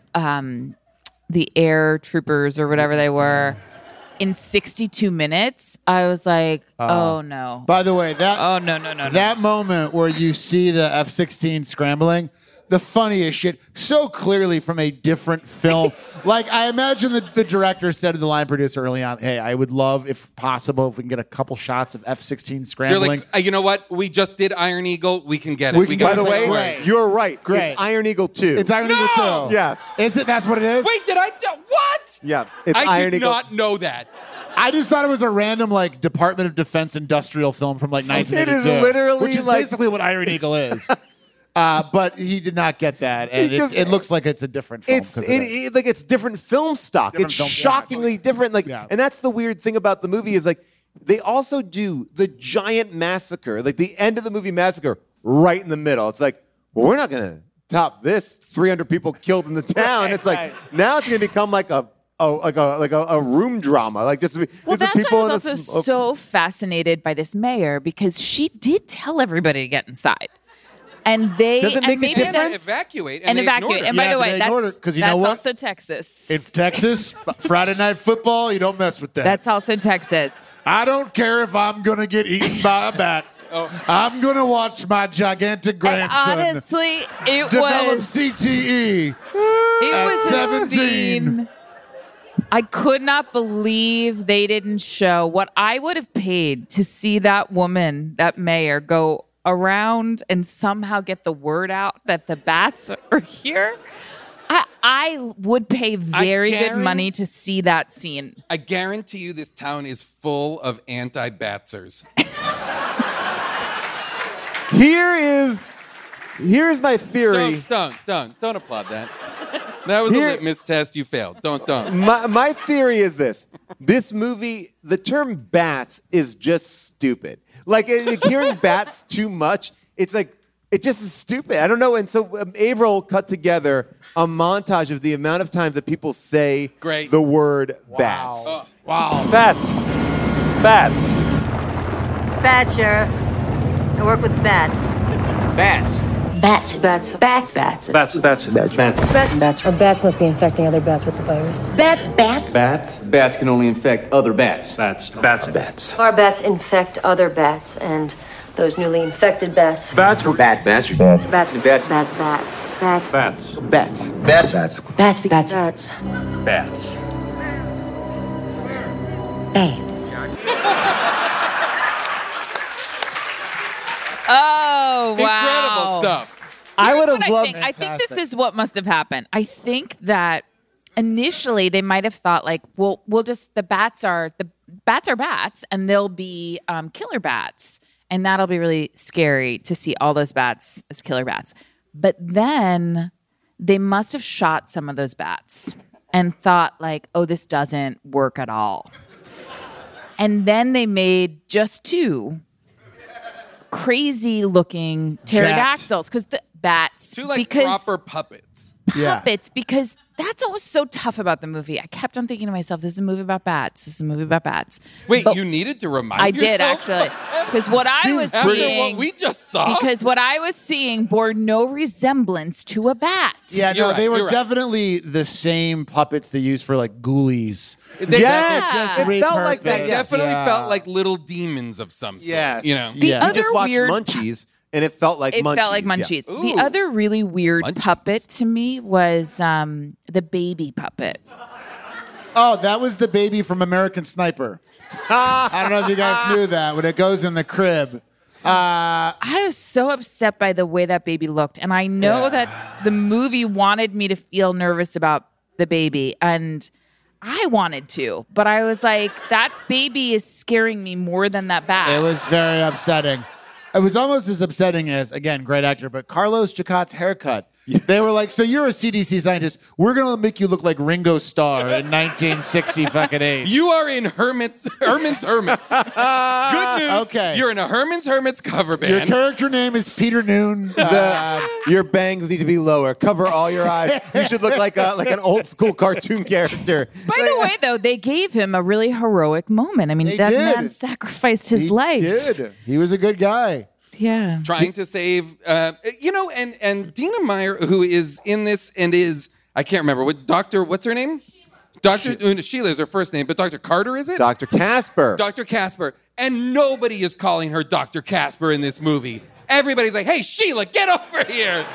air troopers or whatever they were in 62 minutes, I was like, oh no. By the way, no. That moment where you see the F-16 scrambling, the funniest shit, so clearly from a different film. Like, I imagine that the director said to the line producer early on, hey, I would love, if possible, if we can get a couple shots of F-16 scrambling. They're like, you know what? We just did Iron Eagle. We can get it. By the way, you're right. Great. It's Iron Eagle 2. It's Iron Eagle 2. Yes. Is it? That's what it is? Wait, did I? What? Yeah. It's I Iron did Eagle. not know that. I just thought it was a random, like, Department of Defense industrial film from, like, 1982. It is literally which is basically what Iron Eagle is. But he did not get that, and it looks like it's a different film. It's different film stock. It's shockingly different. And that's the weird thing about the movie is like they also do the giant massacre, like the end of the movie massacre, right in the middle. It's like, well, we're not gonna top this. 300 people killed in the town. It's like now it's gonna become like a room drama, like just well, that's people why I was also so fascinated by this mayor, because she did tell everybody to get inside. And they does it make a difference? Evacuate and evacuate. And by the way, that's you know what? Also Texas. It's Texas. Friday Night Football. You don't mess with that. That's also Texas. I don't care if I'm gonna get eaten by a bat. I'm gonna watch my gigantic grandson. And honestly, it develop was CTE. It was 17. A scene. I could not believe they didn't show what I would have paid to see that woman, that mayor, go around and somehow get the word out that the bats are here. I would pay very good money to see that scene. I guarantee you this town is full of anti-batsers. Here's my theory. Don't applaud that. That was a litmus test. You failed. Don't. My theory is this. This movie, the term bats is just stupid. Like, hearing bats too much, it's like, it just is stupid. I don't know. And so Averill cut together a montage of the amount of times that people say the word bats. Wow. Bats. Bats, Sheriff. I work with bats. Bats. Bats. Bats. Bats. Bats. Bats. Bats. Bats. Bats. Bats. Or bats must be infecting other bats with the virus. Bats. Bats. Bats. Bats can only infect other bats. Bats. Bats. Bats. Our bats infect other bats, and those newly infected bats. Bats. Bats. Bats. Bats. Bats. Bats. Bats. Bats. Bats. Bats. Bats. Bats. Bats. Bats. Bats. Oh, wow. Incredible stuff. I would have loved. I think this is what must have happened. I think that initially they might have thought like, well, we'll just the bats are bats, and they'll be killer bats, and that'll be really scary to see all those bats as killer bats. But then they must have shot some of those bats and thought like, oh, this doesn't work at all. And then they made just 2 crazy looking pterodactyls because the bats Two like proper puppets. Puppets because that's what was so tough about the movie. I kept on thinking to myself, this is a movie about bats. This is a movie about bats. Wait, But you needed to remind I yourself? did, actually. Because what I was After seeing... what we just saw? Because what I was seeing bore no resemblance to a bat. Yeah, You're no, right, they were you're right. definitely the same puppets they used for like Ghoulies. Yes, it felt like that. They Yes. definitely felt like little demons of some sort. Yes. You know? The Yeah. We other just watched weird... Munchies, and it felt like It Munchies. felt like yeah. Munchies. Ooh. The other really weird Munchies. puppet to me was the baby puppet. Oh, that was the baby from American Sniper. I don't know if you guys knew that when it goes in the crib. I was so upset by the way that baby looked. And I know that the movie wanted me to feel nervous about the baby. And I wanted to. But I was like, that baby is scaring me more than that bat. It was very upsetting. It was almost as upsetting as, again, great actor, but Carlos Chacot's haircut. They were like, so you're a CDC scientist. We're going to make you look like Ringo Starr in 1960 fucking 8. You are in Herman's Hermits. Good news. Okay. You're in a Herman's cover band. Your character name is Peter Noon. Your bangs need to be lower. Cover all your eyes. You should look like an old school cartoon character. By the way, though, they gave him a really heroic moment. I mean, They that did. man sacrificed his He life. did. He was a good guy. Yeah. Trying to save, and Dina Meyer, who is in this and is, I can't remember, what's her name? Dr. Sheila is her first name, but Dr. Carter, is it? Dr. Casper. Dr. Casper. And nobody is calling her Dr. Casper in this movie. Everybody's like, hey, Sheila, get over here.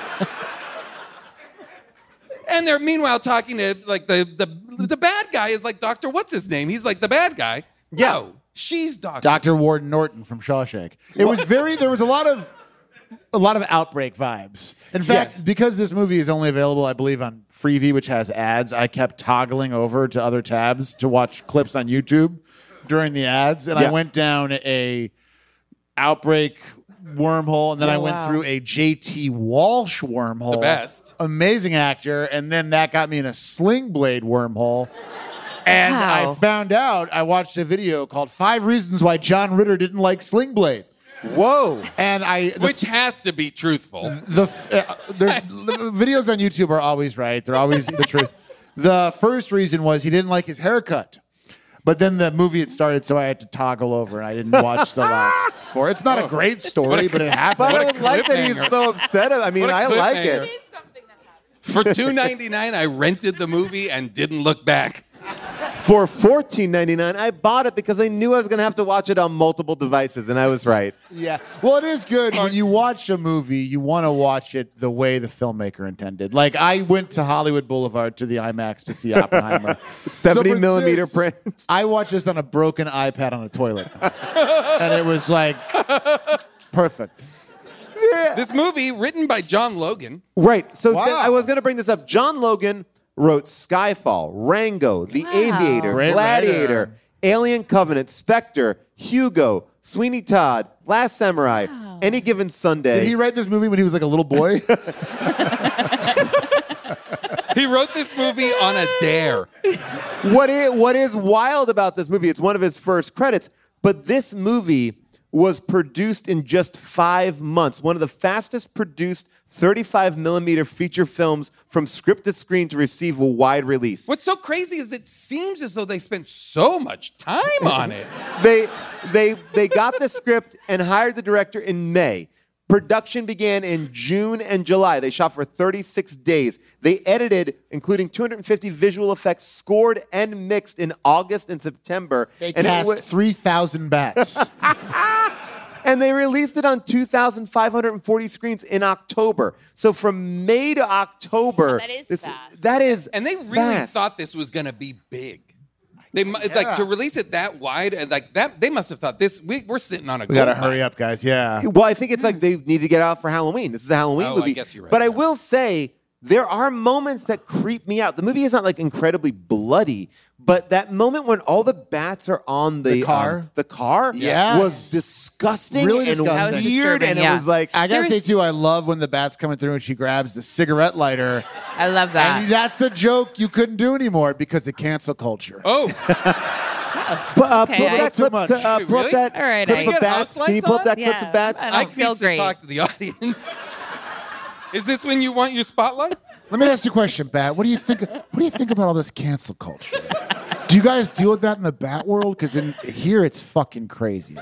And they're meanwhile talking to, like, the bad guy is like, Dr. What's his name? He's like the bad guy. No, she's Dr. Dr. Ward Norton from Shawshank. It was there was a lot of Outbreak vibes. In fact, Yes. because this movie is only available, I believe, on Freevee, which has ads, I kept toggling over to other tabs to watch clips on YouTube during the ads, and I went down a Outbreak wormhole, and then I went through a JT Walsh wormhole. The best. Amazing actor, and then that got me in a Sling Blade wormhole. And Wow. I found out, I watched a video called 5 Reasons Why John Ritter Didn't Like Sling Blade. Whoa. And Which has to be truthful. The videos on YouTube are always right. They're always the truth. The first reason was he didn't like his haircut. But then the movie had started, so I had to toggle over, and I didn't watch the last 4. It's not a great story, but it happened. But I like that he's so upset. I mean, What a I like cliffhanger. it. For $2.99, I rented the movie and didn't look back. For $14.99, I bought it because I knew I was going to have to watch it on multiple devices, and I was right. Yeah. Well, it is good. When you watch a movie, you want to watch it the way the filmmaker intended. Like, I went to Hollywood Boulevard to the IMAX to see Oppenheimer. 70 for millimeter this, print. I watched this on a broken iPad on a toilet. And it was like, perfect. This movie, written by John Logan. Right. So Wow. I was going to bring this up. John Logan wrote Skyfall, Rango, The Aviator, Great Gladiator, writer. Alien Covenant, Spectre, Hugo, Sweeney Todd, Last Samurai, Any Given Sunday. Did he write this movie when he was like a little boy? He wrote this movie on a dare. What is wild about this movie, it's one of his first credits, but this movie was produced in just 5 months. One of the fastest produced 35 millimeter feature films from script to screen to receive a wide release. What's so crazy is it seems as though they spent so much time on it. They got the script and hired the director in May. Production began in June and July. They shot for 36 days. They edited, including 250 visual effects, scored and mixed in August and September. They and cast 3,000 bats. and they released it on 2,540 screens in October. So from May to October, That is fast. That is And they really fast. thought this was going to be big. They like to release it that wide and like that. They must have thought this. We're sitting on a. We got to gold hurry mine. up, guys. Yeah. Well, I think it's like they need to get out for Halloween. This is a Halloween Oh, I movie. guess you're right. But I will say there are moments that creep me out. The movie is not like incredibly bloody, but that moment when all the bats are on the car Yes. was disgusting Really and disgusting. That was weird, disturbing, and it yeah. was like I gotta say too, I love when the bat's coming through and she grabs the cigarette lighter. I love that. And that's a joke you couldn't do anymore because of cancel culture. Oh, pull up Okay, that too clip. much. Pull up Really? that All right, clip I- of You got bats. house Can you lights pull up on? that Yeah, clip of bats? I don't Ike feel needs to great. talk to the audience. Is this when you want your spotlight? Let me ask you a question, Bat. What do you think about all this cancel culture? Do you guys deal with that in the Bat world? Because in here, it's fucking crazy.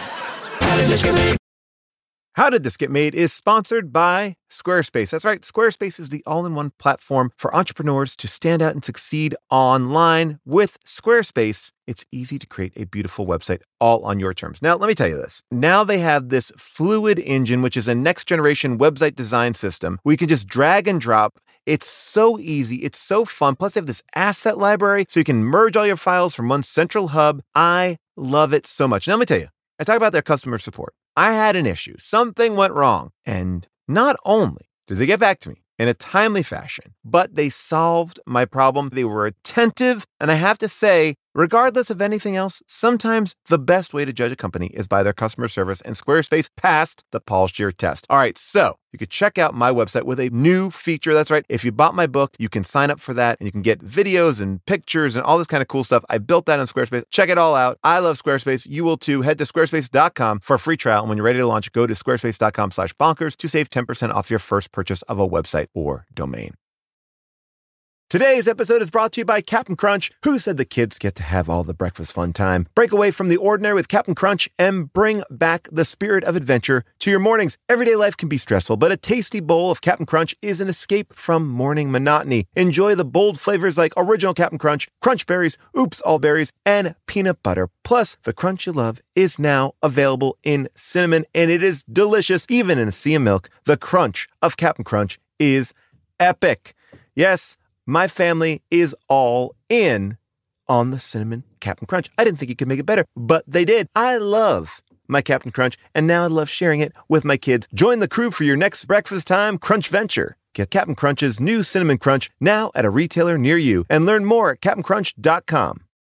How Did This Get Made is sponsored by Squarespace. That's right. Squarespace is the all-in-one platform for entrepreneurs to stand out and succeed online. With Squarespace, it's easy to create a beautiful website all on your terms. Now, let me tell you this. Now they have this Fluid Engine, which is a next-generation website design system where you can just drag and drop. It's so easy. It's so fun. Plus, they have this asset library so you can merge all your files from one central hub. I love it so much. Now, let me tell you. I talk about their customer support. I had an issue. Something went wrong. And not only did they get back to me in a timely fashion, but they solved my problem. They were attentive. And I have to say, regardless of anything else, sometimes the best way to judge a company is by their customer service, and Squarespace passed the Paul Scheer test. All right, so you could check out my website with a new feature. That's right. If you bought my book, you can sign up for that, and you can get videos and pictures and all this kind of cool stuff. I built that on Squarespace. Check it all out. I love Squarespace. You will too. Head to squarespace.com for a free trial. And when you're ready to launch, go to squarespace.com/bonkers to save 10% off your first purchase of a website or domain. Today's episode is brought to you by Captain Crunch. Who said the kids get to have all the breakfast fun time? Break away from the ordinary with Captain Crunch and bring back the spirit of adventure to your mornings. Everyday life can be stressful, but a tasty bowl of Captain Crunch is an escape from morning monotony. Enjoy the bold flavors like original Captain Crunch, Crunch Berries, Oops All Berries, and peanut butter. Plus, the crunch you love is now available in cinnamon, and it is delicious. Even in a sea of milk, the crunch of Captain Crunch is epic. Yes, my family is all in on the cinnamon Captain Crunch. I didn't think you could make it better, but they did. I love my Captain Crunch, and now I love sharing it with my kids. Join the crew for your next breakfast time crunch venture. Get Captain Crunch's new Cinnamon Crunch now at a retailer near you, and learn more at CaptainCrunch.com.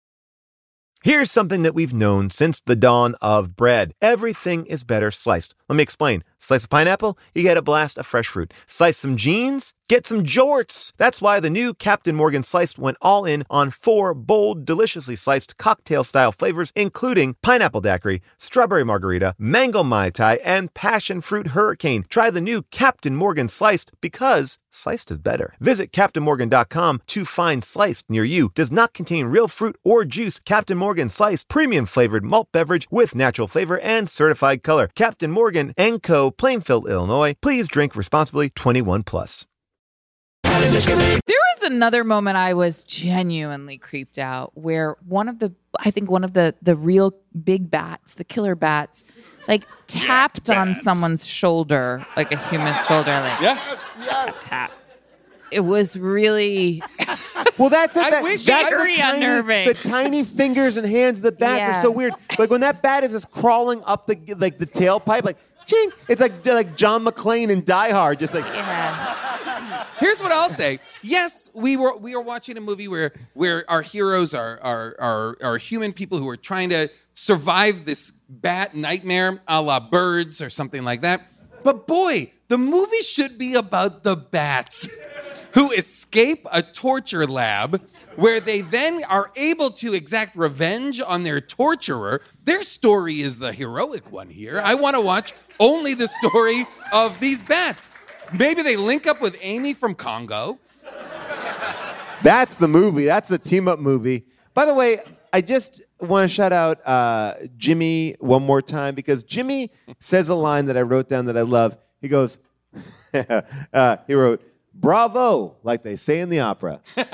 Here's something that we've known since the dawn of bread. Everything is better sliced. Let me explain. Slice a pineapple, you get a blast of fresh fruit. Slice some jeans, get some jorts. That's why the new Captain Morgan Sliced went all in on 4 bold, deliciously sliced cocktail-style flavors, including pineapple daiquiri, strawberry margarita, mango mai tai, and passion fruit hurricane. Try the new Captain Morgan Sliced because sliced is better. Visit CaptainMorgan.com to find Sliced near you. Does not contain real fruit or juice. Captain Morgan Sliced, premium flavored malt beverage with natural flavor and certified color. Captain Morgan & Co., Plainfield, Illinois. Please drink responsibly. 21 plus. There was another moment I was genuinely creeped out where one of the real big bats, the killer bats, like tapped on someone's shoulder, like a human's shoulder. Like, yes. It was really. Well, that's very unnerving. The tiny fingers and hands of the bats are so weird. Like when that bat is just crawling up the tailpipe, like ching. It's like John McClane in Die Hard, just like. Yeah. Here's what I'll say. Yes, we were watching a movie where our heroes are human people who are trying to survive this bat nightmare, a la Birds or something like that. But boy, the movie should be about the bats who escape a torture lab where they then are able to exact revenge on their torturer. Their story is the heroic one here. I want to watch only the story of these bats. Maybe they link up with Amy from Congo. That's the movie. That's the team-up movie. By the way, I just want to shout out Jimmy one more time because Jimmy says a line that I wrote down that I love. He goes, he wrote, "Bravo," like they say in the opera. Like,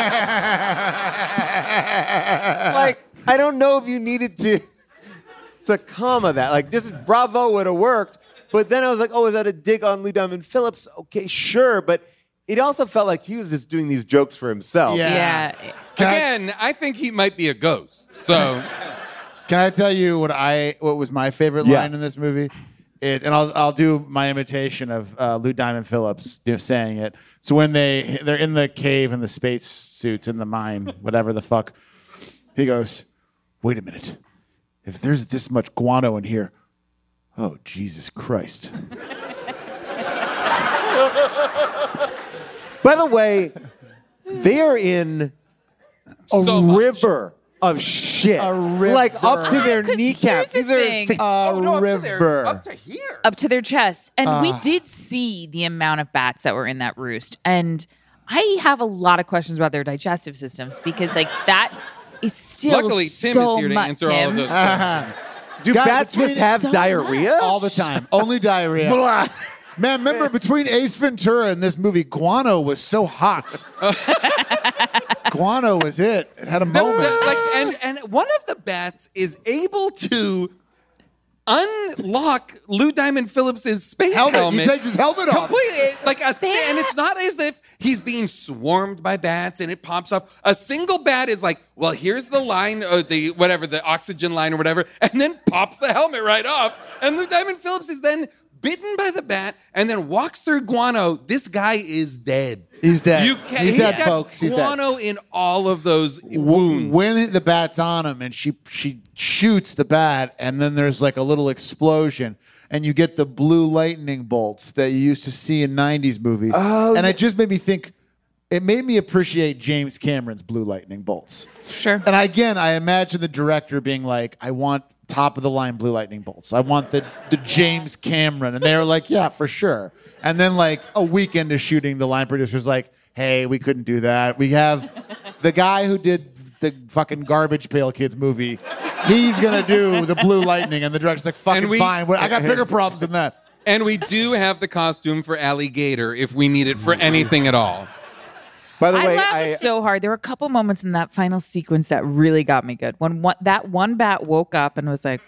I don't know if you needed to comma that. Like, just bravo would have worked. But then I was like, oh, is that a dig on Lou Diamond Phillips? Okay, sure. But it also felt like he was just doing these jokes for himself. Yeah. Again, I think he might be a ghost. So, can I tell you what was my favorite line in this movie? And I'll do my imitation of Lou Diamond Phillips saying it. So when they're in the cave in the space suits in the mine, whatever the fuck, he goes, "Wait a minute. If there's this much guano in here, oh Jesus Christ." By the way, they are in a river of shit. A river. Like up to their 'Cause kneecaps. here's the These thing. are river. Up to here. Up to their chests. And we did see the amount of bats that were in that roost. And I have a lot of questions about their digestive systems because like that is still Luckily, Tim so is here to much, answer all of Tim. those questions. Do Guys, bats between- just have so diarrhea? all the time. Only diarrhea. Blah. Man, remember between Ace Ventura and this movie, Guano was so hot. Guano was it. It had a moment. And one of the bats is able to unlock Lou Diamond Phillips' space helmet. He takes his helmet off. Completely, and it's not as if he's being swarmed by bats and it pops off. A single bat is like, well, here's the line, or the oxygen line or whatever, and then pops the helmet right off. And Lou Diamond Phillips is then bitten by the bat and then walks through Guano. This guy is dead. He's dead. He's dead, got folks. He's dead. Guano in all of those wounds. When the bat's on him and she shoots the bat and then there's like a little explosion and you get the blue lightning bolts that you used to see in 90s movies. And it just made me think, it made me appreciate James Cameron's blue lightning bolts. Sure. And again, I imagine the director being like, I want top of the line blue lightning bolts. I want the James Cameron. And they were like, yeah, for sure. And then like a week into shooting, the line producer's like, hey, we couldn't do that. We have the guy who did the fucking Garbage Pail Kids movie. He's going to do the blue lightning. And the director's like, fucking fine. I got bigger problems than that. And we do have the costume for Alligator if we need it for anything at all. By the I way, laughed so hard. There were a couple moments in that final sequence that really got me good. When that one bat woke up and was like,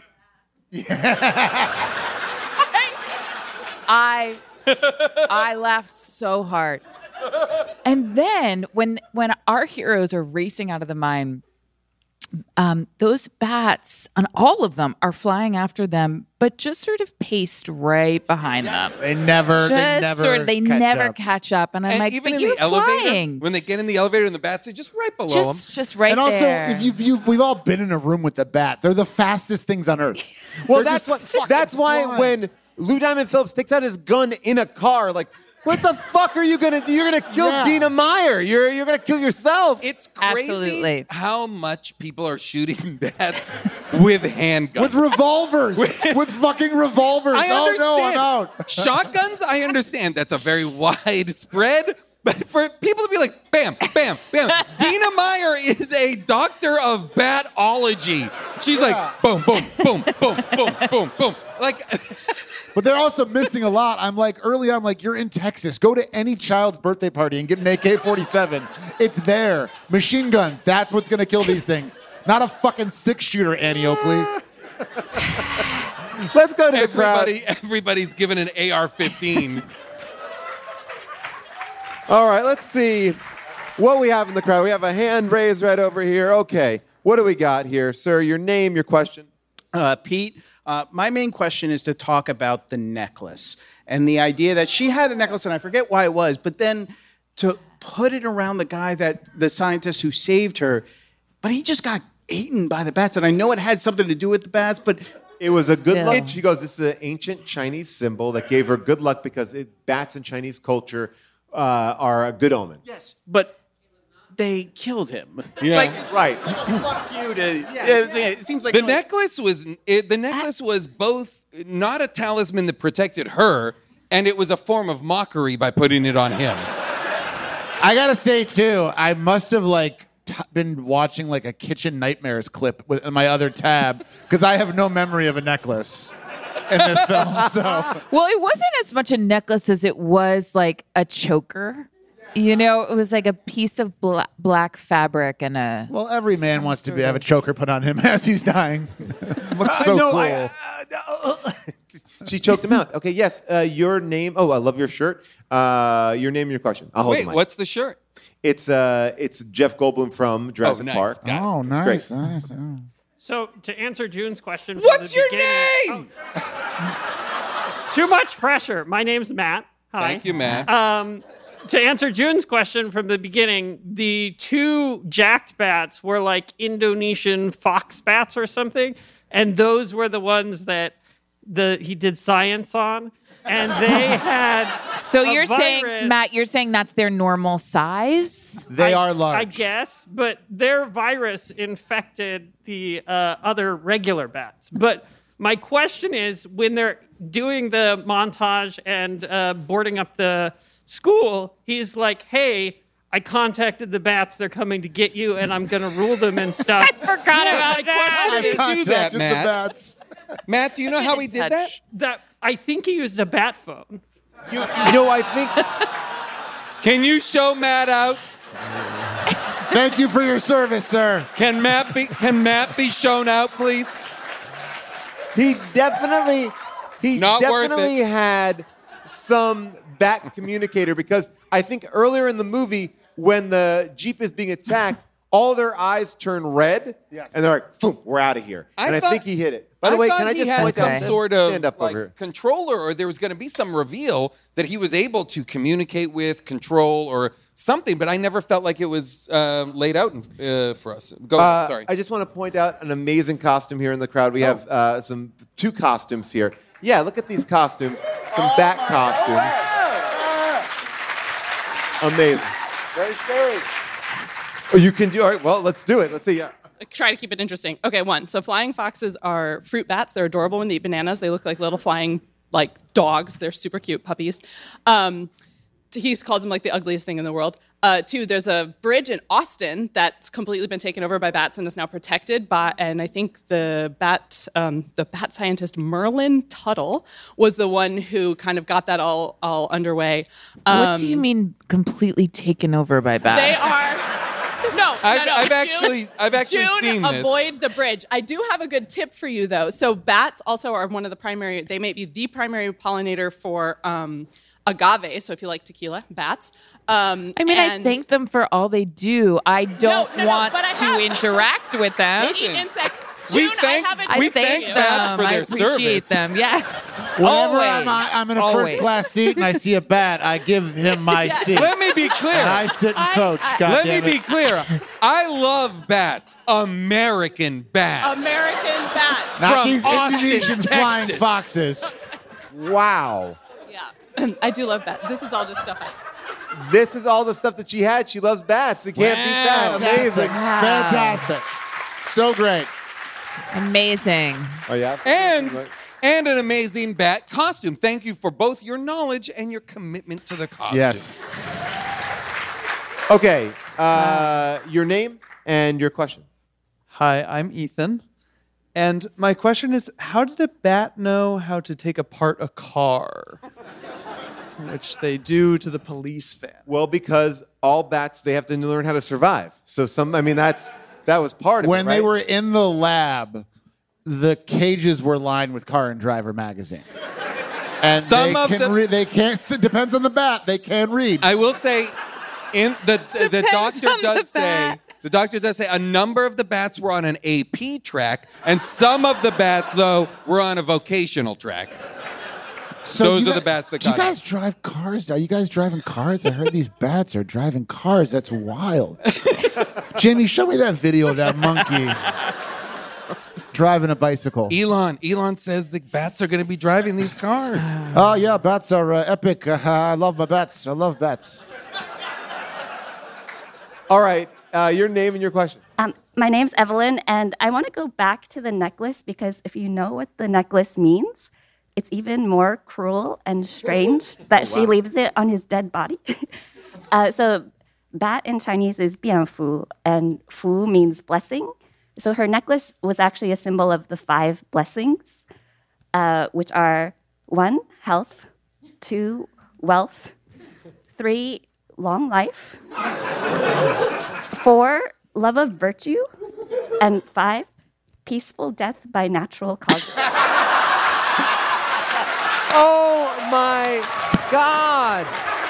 I laughed so hard. And then when our heroes are racing out of the mine, those bats, and all of them, are flying after them, but just sort of paced right behind them. They never catch up. And I'm And like, even but in you're the elevator, flying. when they get in the elevator and the bats are just right below them. Just right and also, there. if we've all been in a room with the bat. They're the fastest things on earth. Well, They're that's why when Lou Diamond Phillips takes out his gun in a car, like, what the fuck are you gonna do? You're gonna kill Dina Meyer. You're gonna kill yourself. It's crazy Absolutely. how much people are shooting bats with handguns. With revolvers. with fucking revolvers. I Oh understand. no, I'm out. Shotguns, I understand. That's a very wide spread. But for people to be like, bam, bam, bam. Dina Meyer is a doctor of batology. She's like, boom, boom, boom, boom, boom, boom, boom. Like... But they're also missing a lot. I'm like, early on, I'm like, you're in Texas. Go to any child's birthday party and get an AK-47. It's there. Machine guns. That's what's going to kill these things. Not a fucking 6-shooter, Annie Oakley. Let's go to the crowd. Everybody's given an AR-15. All right, let's see what we have in the crowd. We have a hand raised right over here. Okay, what do we got here, sir? Your name, your question. Pete, my main question is to talk about the necklace and the idea that she had a necklace, and I forget why it was, but then to put it around the scientist who saved her, but he just got eaten by the bats, and I know it had something to do with the bats, but it was a good luck. She goes, this is an ancient Chinese symbol that gave her good luck because bats in Chinese culture are a good omen. Yes, but they killed him. Yeah. Right. Fuck you. It seems like the necklace was both not a talisman that protected her, and it was a form of mockery by putting it on him. I got to say, too, I must have been watching like a Kitchen Nightmares clip with my other tab because I have no memory of a necklace in this film. So. Well, it wasn't as much a necklace as it was like a choker. You know, it was like a piece of black fabric and a... Well, every man wants to have a choker put on him as he's dying. Looks so cool. She choked him out. Okay, yes. Your name... Oh, I love your shirt. Your name and your question. I'll hold the mic. What's the shirt? It's Jeff Goldblum from Jurassic Park. Oh, It's nice. great. Nice. Oh. So, to answer June's question... from What's the your beginning- name? Too much pressure. My name's Matt. Hi. Thank you, Matt. To answer June's question from the beginning, the 2 jacked bats were like Indonesian fox bats or something, and those were the ones that he did science on. and they had. So a you're saying, virus. Matt, you're saying that's their normal size? They are large. I guess, but their virus infected the other regular bats. But my question is, when they're doing the montage and boarding up the school, he's like, hey, I contacted the bats. They're coming to get you, and I'm going to rule them and stuff. I forgot about that. How did he do that, Contacted the Matt? bats. Matt, do you know how he did that? That I think he used a bat phone. You know, I think. Can you show Matt out? Thank you for your service, sir. Can Matt be shown out, please? He definitely Not worth it. had some bat communicator, because I think earlier in the movie when the Jeep is being attacked, all their eyes turn red, and they're like, "Phoom, we're out of here." I think he hit it. By the way, can I just point out some sort of stand up over here. controller, or there was going to be some reveal that he was able to communicate with, control, or something, but I never felt like it was laid out for us. Go ahead, sorry. I just want to point out an amazing costume here in the crowd. We have two costumes here. Yeah, look at these costumes. Some bat costumes. Amazing. Very scary. Oh, you can do. All right. Well, let's do it. Let's see. Try to keep it interesting. Okay, one. So flying foxes are fruit bats. They're adorable when they eat bananas. They look like little flying dogs. They're super cute puppies. He calls them like the ugliest thing in the world. Two, there's a bridge in Austin that's completely been taken over by bats and is now protected by, and I think the bat scientist Merlin Tuttle was the one who kind of got that all underway. What do you mean completely taken over by bats? They are. No, I've actually seen this. Avoid the bridge. I do have a good tip for you, though. So bats also are one of the primary. They may be the primary pollinator for agave. So if you like tequila, bats. I thank them for all they do. I don't want to interact with them. They eat insects. We June, thank bats for their I appreciate service. them. Yes. Whenever Always. I'm in a first-class seat and I see a bat, I give him my seat. Let me be clear. And I sit and coach. Let me be clear. I love bats. American bats. American bats. Not From these Austin, Indonesian Texas. flying foxes. Wow. Yeah, I do love bats. This is all just stuff This is all the stuff that she had. She loves bats. You can't beat that. Amazing. Fantastic. So great. Amazing. Oh, yeah. And an amazing bat costume. Thank you for both your knowledge and your commitment to the costume. Yes. Okay. Your name and your question. Hi, I'm Ethan. And my question is, how did a bat know how to take apart a car? Which they do to the police van. Well, because all bats, they have to learn how to survive. So that was part of it, When right? they were in the lab, the cages were lined with Car and Driver magazine. And Some they of can them- they can't. It depends on the bat. They can read. I will say, the doctor does say a number of the bats were on an AP track, and some of the bats though were on a vocational track. So Those you are the guys- bats that Do you got guys drive cars? Are you guys driving cars? I heard these bats are driving cars. That's wild. Jamie, show me that video of that monkey driving a bicycle. Elon says the bats are going to be driving these cars. Oh, yeah, bats are epic. I love my bats. I love bats. All right. Your name and your question. My name's Evelyn, and I want to go back to the necklace because if you know what the necklace means, it's even more cruel and strange that she leaves it on his dead body. So bat in Chinese is bianfu, and fu means blessing. So her necklace was actually a symbol of the 5 blessings, which are 1, health, 2, wealth, 3, long life, 4, love of virtue, and 5, peaceful death by natural causes. Oh my God.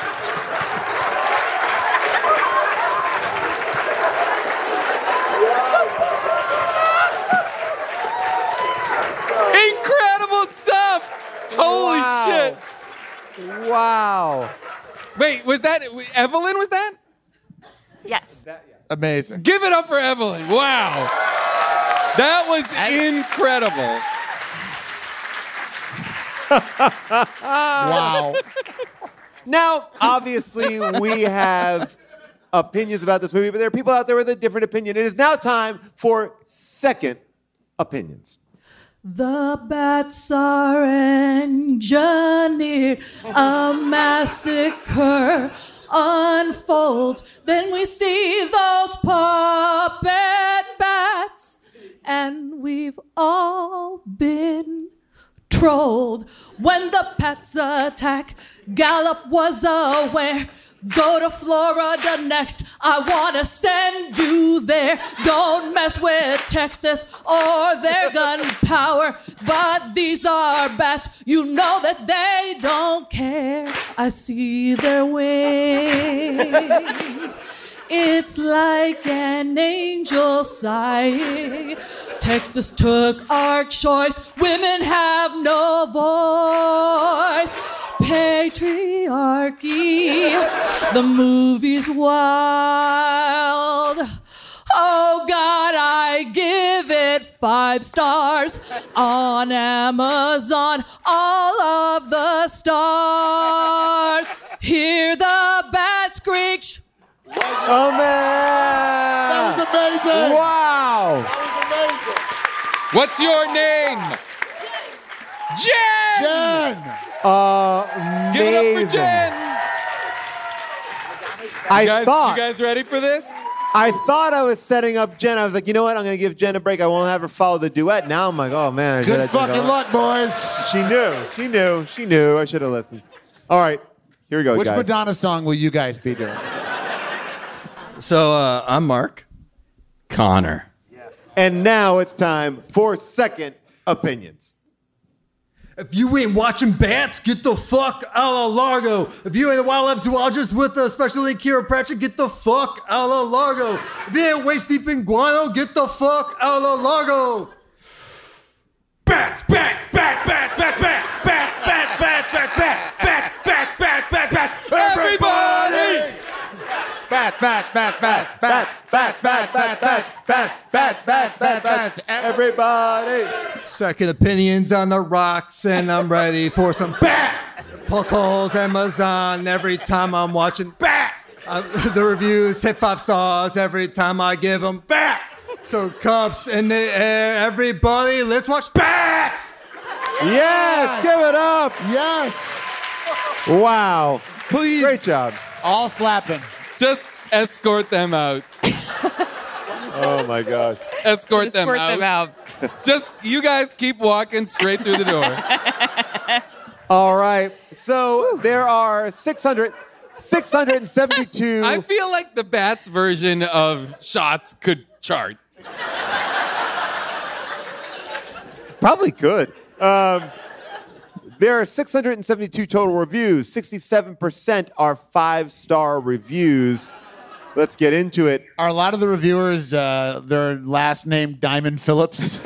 Incredible stuff! Holy shit! Wow. Wait, was that Evelyn? Was that? Yes. Amazing. Give it up for Evelyn. Wow. That was incredible. Wow. Now, obviously, we have opinions about this movie, but there are people out there with a different opinion. It is now time for second opinions. The bats are engineered, a massacre unfolds. Then we see those puppet bats, and we've all been trolled. When the pets attack, Gallup was aware. Go to Florida next, I wanna send you there. Don't mess with Texas or their gunpowder. But these are bats, you know that they don't care. I see their wings. It's like an angel sighing. Texas took our choice, women have no voice. Patriarchy, the movie's wild. Oh God, I give it 5 stars on Amazon. All of the stars, hear the bat screech. Oh man! That was amazing! Wow! That was amazing! What's your name? Jen! Jen! Amazing. Give it up for Jen! I you thought. You guys ready for this? I thought I was setting up Jen. I was like, you know what? I'm going to give Jen a break. I won't have her follow the duet. Now I'm like, oh, man. Good fucking luck, boys. She knew. I should have listened. All right. Here we go, Which guys. Madonna song will you guys be doing? So, I'm Mark. Connor. And now it's time for second opinions. If you ain't watching bats, get the fuck out of Largo. If you ain't a wildlife zoologist with a specialty chiropractic, get the fuck out of Largo. If you ain't waist deep in guano, get the fuck out of Largo. Bats, bats, bats, bats, bats, bats, bats, bats, bats, bats, bats, bats, bats, bats, bats, bats, everybody! Bats, bats, bats, bats, bats, bats, bats, bats, bats, bats, bats, bats, bats, everybody! Second opinions on the rocks, and I'm ready for some bats. Puckles, Amazon, every time I'm watching bats. The reviews hit 5 stars every time I give them bats. So cups in the air, everybody, let's watch bats. Yes, give it up. Yes. Wow. Please. Great job. All slapping. Just escort them out. Oh, my gosh. Escort them out. Just, you guys keep walking straight through the door. All right. So there are 672. I feel like the Bats version of Shots could chart. Probably could. There are 672 total reviews. 67% are 5-star reviews. Let's get into it. Are a lot of the reviewers their last name Diamond Phillips?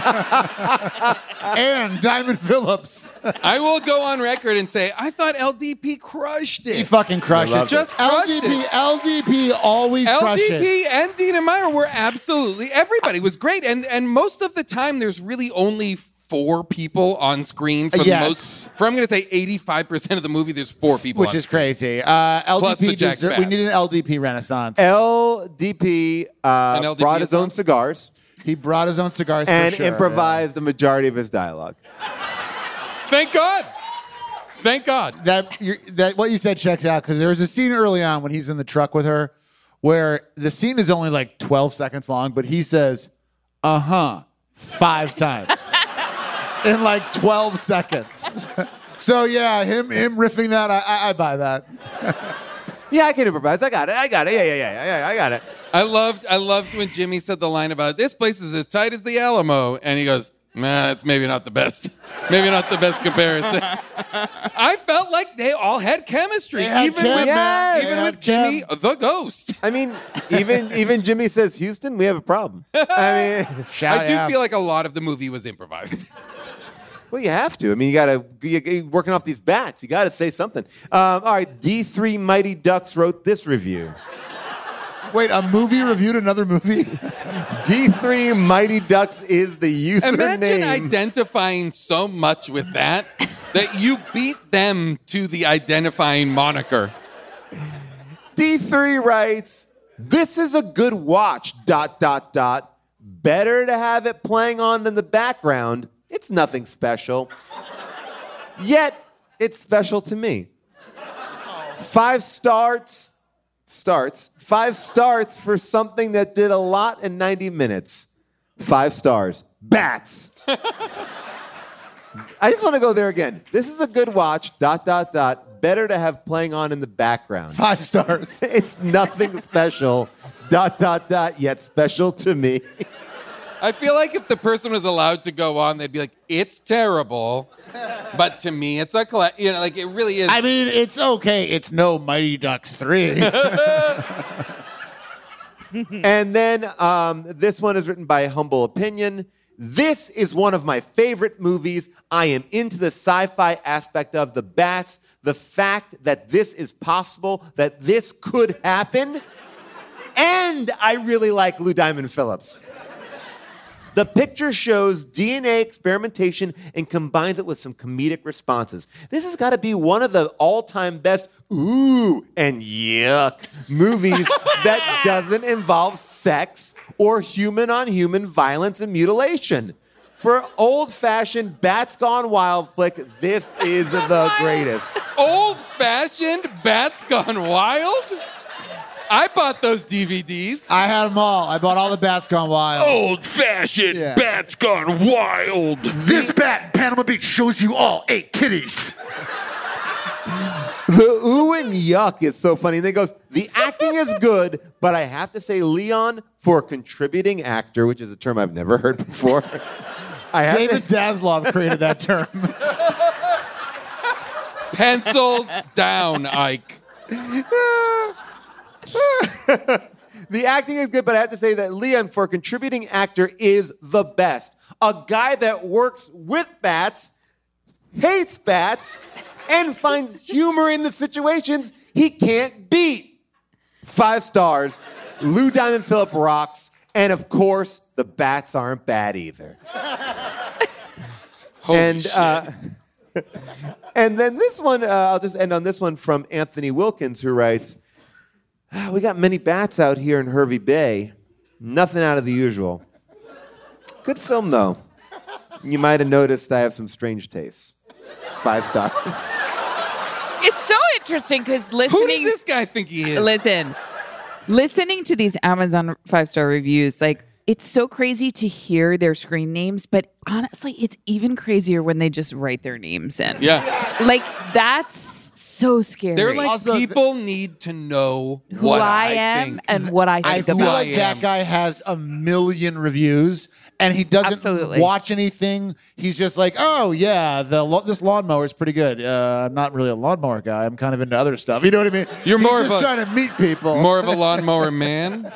And Diamond Phillips. I will go on record and say, I thought LDP crushed it. He fucking crushed it. Just crushed it. LDP always crushes. LDP and Dina Meyer were absolutely, everybody was great. And most of the time, there's really only 4 people on screen for the most. For I'm going to say 85% of the movie, there's 4 people. Which is crazy. LDP we need an LDP renaissance. LDP, brought his own cigars. He brought his own cigars and for sure, improvised the majority of his dialogue. Thank God. Thank God. That what you said checks out, because there was a scene early on when he's in the truck with her where the scene is only like 12 seconds long, but he says, 5 times in like 12 seconds. So yeah, him riffing that, I buy that. Yeah, I can improvise. I got it. Yeah, I got it. I loved when Jimmy said the line about this place is as tight as the Alamo, and he goes, man, that's maybe not the best. Maybe not the best comparison. I felt like they all had chemistry, even with Jimmy, the ghost. I mean, even Jimmy says, Houston, we have a problem. I mean, I do feel like a lot of the movie was improvised. Well, you have to. I mean, you're working off these bats. You got to say something. All right, D3 Mighty Ducks wrote this review. Wait, a movie reviewed another movie? D3 Mighty Ducks is the username. Imagine identifying so much with that you beat them to the identifying moniker. D3 writes, this is a good watch, ... Better to have it playing on in the background. It's nothing special. Yet, it's special to me. 5 starts for something that did a lot in 90 minutes. 5 stars. Bats. I just want to go there again. This is a good watch, ... Better to have playing on in the background. 5 stars. It's nothing special, ... Yet special to me. I feel like if the person was allowed to go on, they'd be like, it's terrible, but to me, it's it really is. I mean, it's okay. It's no Mighty Ducks 3. And then this one is written by Humble Opinion. This is one of my favorite movies. I am into the sci-fi aspect of the bats, the fact that this is possible, that this could happen, and I really like Lou Diamond Phillips. The picture shows DNA experimentation and combines it with some comedic responses. This has got to be one of the all-time best ooh and yuck movies that doesn't involve sex or human-on-human violence and mutilation. For old-fashioned Bats Gone Wild flick, this is the greatest. Old-fashioned Bats Gone Wild? I bought those DVDs. I had them all. I bought all the Bats Gone Wild. Old-fashioned Bats Gone Wild. This bat in Panama Beach shows you all 8 titties. The ooh and yuck is so funny. And then it goes, the acting is good, but I have to say Leon for contributing actor, which is a term I've never heard before. David Zaslav created that term. Pencils down, Ike. The acting is good, but I have to say that Leon, for contributing actor, is the best. A guy that works with bats, hates bats, and finds humor in the situations he can't beat. 5 stars. Lou Diamond Phillips rocks. And of course, the bats aren't bad either. Holy shit. And then this one, I'll just end on this one from Anthony Wilkins, who writes, we got many bats out here in Hervey Bay. Nothing out of the usual. Good film, though. You might have noticed I have some strange tastes. 5 stars. It's so interesting because listening. Who does this guy think he is? Listening to these Amazon 5-star reviews, like, it's so crazy to hear their screen names, but honestly, it's even crazier when they just write their names in. Yeah. Like, that's so scary. They're like, also, people need to know who what I am think. and what I think I about. feel like that guy has a million reviews, and he doesn't watch anything. He's just like, oh, yeah, this lawnmower is pretty good. I'm not really a lawnmower guy. I'm kind of into other stuff. You know what I mean? You're more He's just trying to meet people. More of a lawnmower man?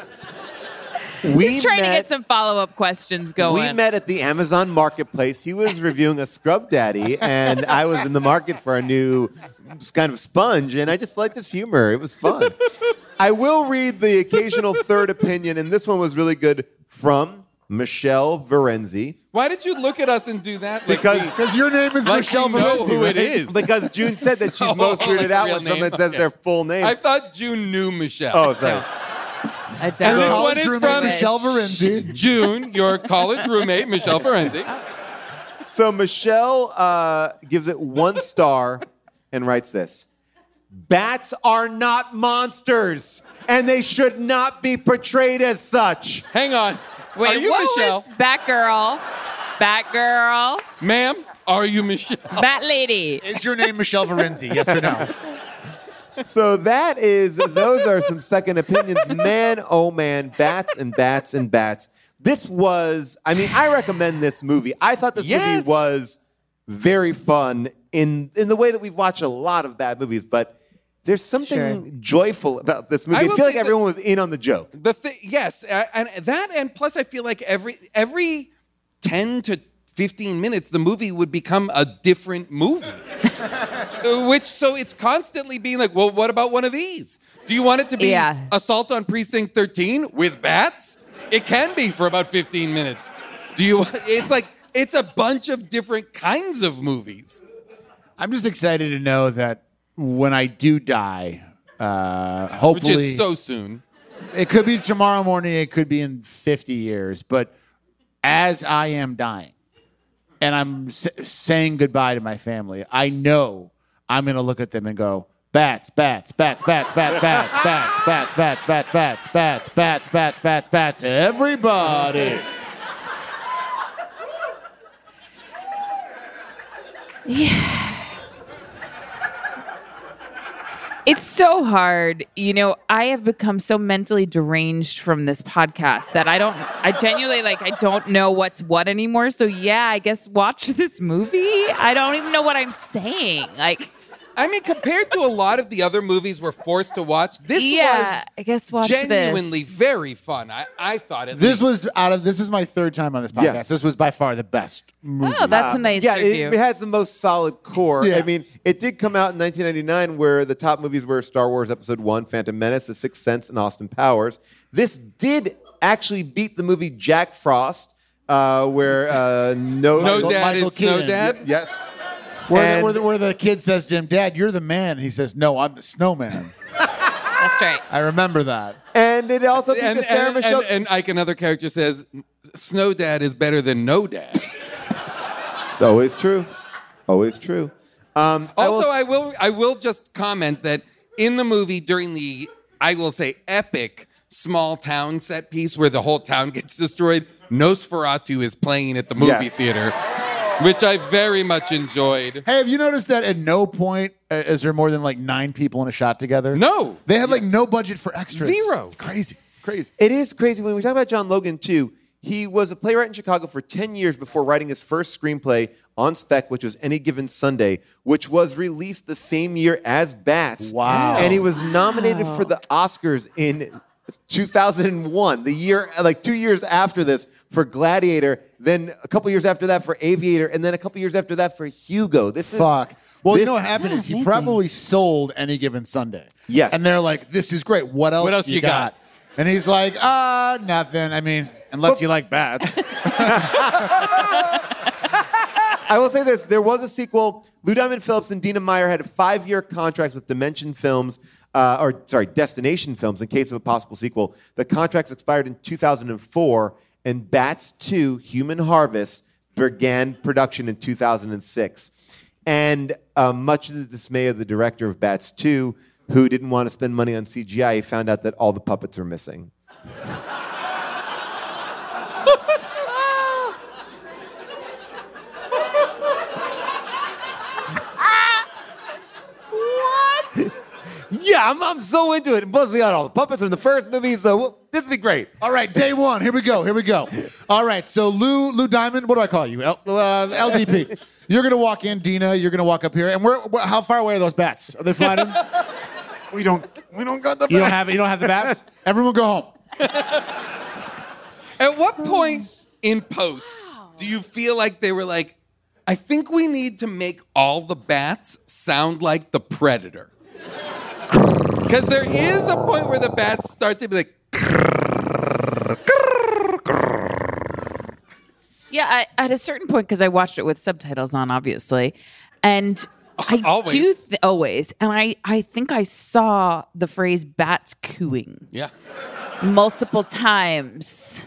He's trying to get some follow-up questions going. We met at the Amazon Marketplace. He was reviewing a Scrub Daddy, and I was in the market for a new kind of sponge, and I just liked his humor. It was fun. I will read the occasional third opinion, and this one was really good, from Michelle Varenzi. Why did you look at us and do that? Because your name is Michelle we know Varenzi. who right? it is. Because June said that she's most weirded out when someone says their full name. I thought June knew Michelle. Oh, sorry. And this one is from Michelle Varenzi. June, your college roommate, Michelle Varenzi. So Michelle gives it 1 star and writes this. Bats are not monsters, and they should not be portrayed as such. Hang on. Wait, are you what Michelle? was Batgirl? Batgirl? Ma'am, are you Michelle? Bat lady. Is your name Michelle Varenzi? Yes or no? So those are some second opinions. Man, oh man, bats and bats and bats. This was, I recommend this movie. I thought this movie was very fun in the way that we've watched a lot of bad movies, but there's something joyful about this movie. I feel like everyone was in on the joke. Yes, and plus I feel like every 10 to 15 minutes, the movie would become a different movie. So it's constantly being like, well, what about one of these? Do you want it to be Assault on Precinct 13 with bats? It can be for about 15 minutes. It's a bunch of different kinds of movies. I'm just excited to know that when I do die, hopefully... Which is so soon. It could be tomorrow morning, it could be in 50 years, but as I am dying and I'm saying goodbye to my family, I know I'm going to look at them and go, bats, bats, bats, bats, bats, bats, bats, bats, bats, bats, bats, bats, bats, bats, bats, bats, everybody. Yeah. It's so hard. You know, I have become so mentally deranged from this podcast that I genuinely, I don't know what's what anymore. So yeah, I guess watch this movie. I don't even know what I'm saying. I mean, compared to a lot of the other movies we're forced to watch, this was watch genuinely this. very fun. I thought This is my third time on this podcast. Yeah. This was by far the best movie. Oh, that's a nice review. It has the most solid core. Yeah. I mean, it did come out in 1999 where the top movies were Star Wars Episode 1, Phantom Menace, The Sixth Sense, and Austin Powers. This did actually beat the movie Jack Frost, where No Dad is No Dad? Yes. Where the kid says to him, Dad, you're the man. He says, no, I'm the snowman. That's right. I remember that. And it also beat the Sarah Michelle... And Ike, another character, says, Snow Dad is better than No Dad. It's always true. Always true. I will just comment that in the movie, during the, I will say, epic small town set piece where the whole town gets destroyed, Nosferatu is playing at the movie theater, which I very much enjoyed. Hey, have you noticed that at no point is there more than 9 people in a shot together? No. They had no budget for extras. Zero. Crazy. It is crazy. When we talk about John Logan, too, he was a playwright in Chicago for 10 years before writing his first screenplay on spec, which was Any Given Sunday, which was released the same year as Bats. Wow. And he was nominated for the Oscars in 2001, the year, 2 years after this, for Gladiator, then a couple years after that for Aviator, and then a couple years after that for Hugo. Fuck. Well, you know what happened is he probably sold Any Given Sunday. Yes. And they're like, this is great. What else you got? And he's like, nothing. I mean, unless you like bats. I will say this. There was a sequel. Lou Diamond Phillips and Dina Meyer had 5-year contracts with Destination Films in case of a possible sequel. The contracts expired in 2004, and Bats 2, Human Harvest, began production in 2006. And much to the dismay of the director of Bats 2, who didn't want to spend money on CGI, he found out that all the puppets are missing. Yeah, I'm so into it. And plus, we got all the puppets in the first movie, so this would be great. All right, day one. Here we go. All right, so Lou Diamond, what do I call you? LDP. You're going to walk in, Dina. You're going to walk up here. And how far away are those bats? Are they flying in? We don't got the bats. You don't have the bats? Everyone go home. At what point in post do you feel like they were like, I think we need to make all the bats sound like the Predator? Because there is a point where the bats start to be like... Yeah, at a certain point, because I watched it with subtitles on, obviously, and always. And I think I saw the phrase "bats cooing" multiple times.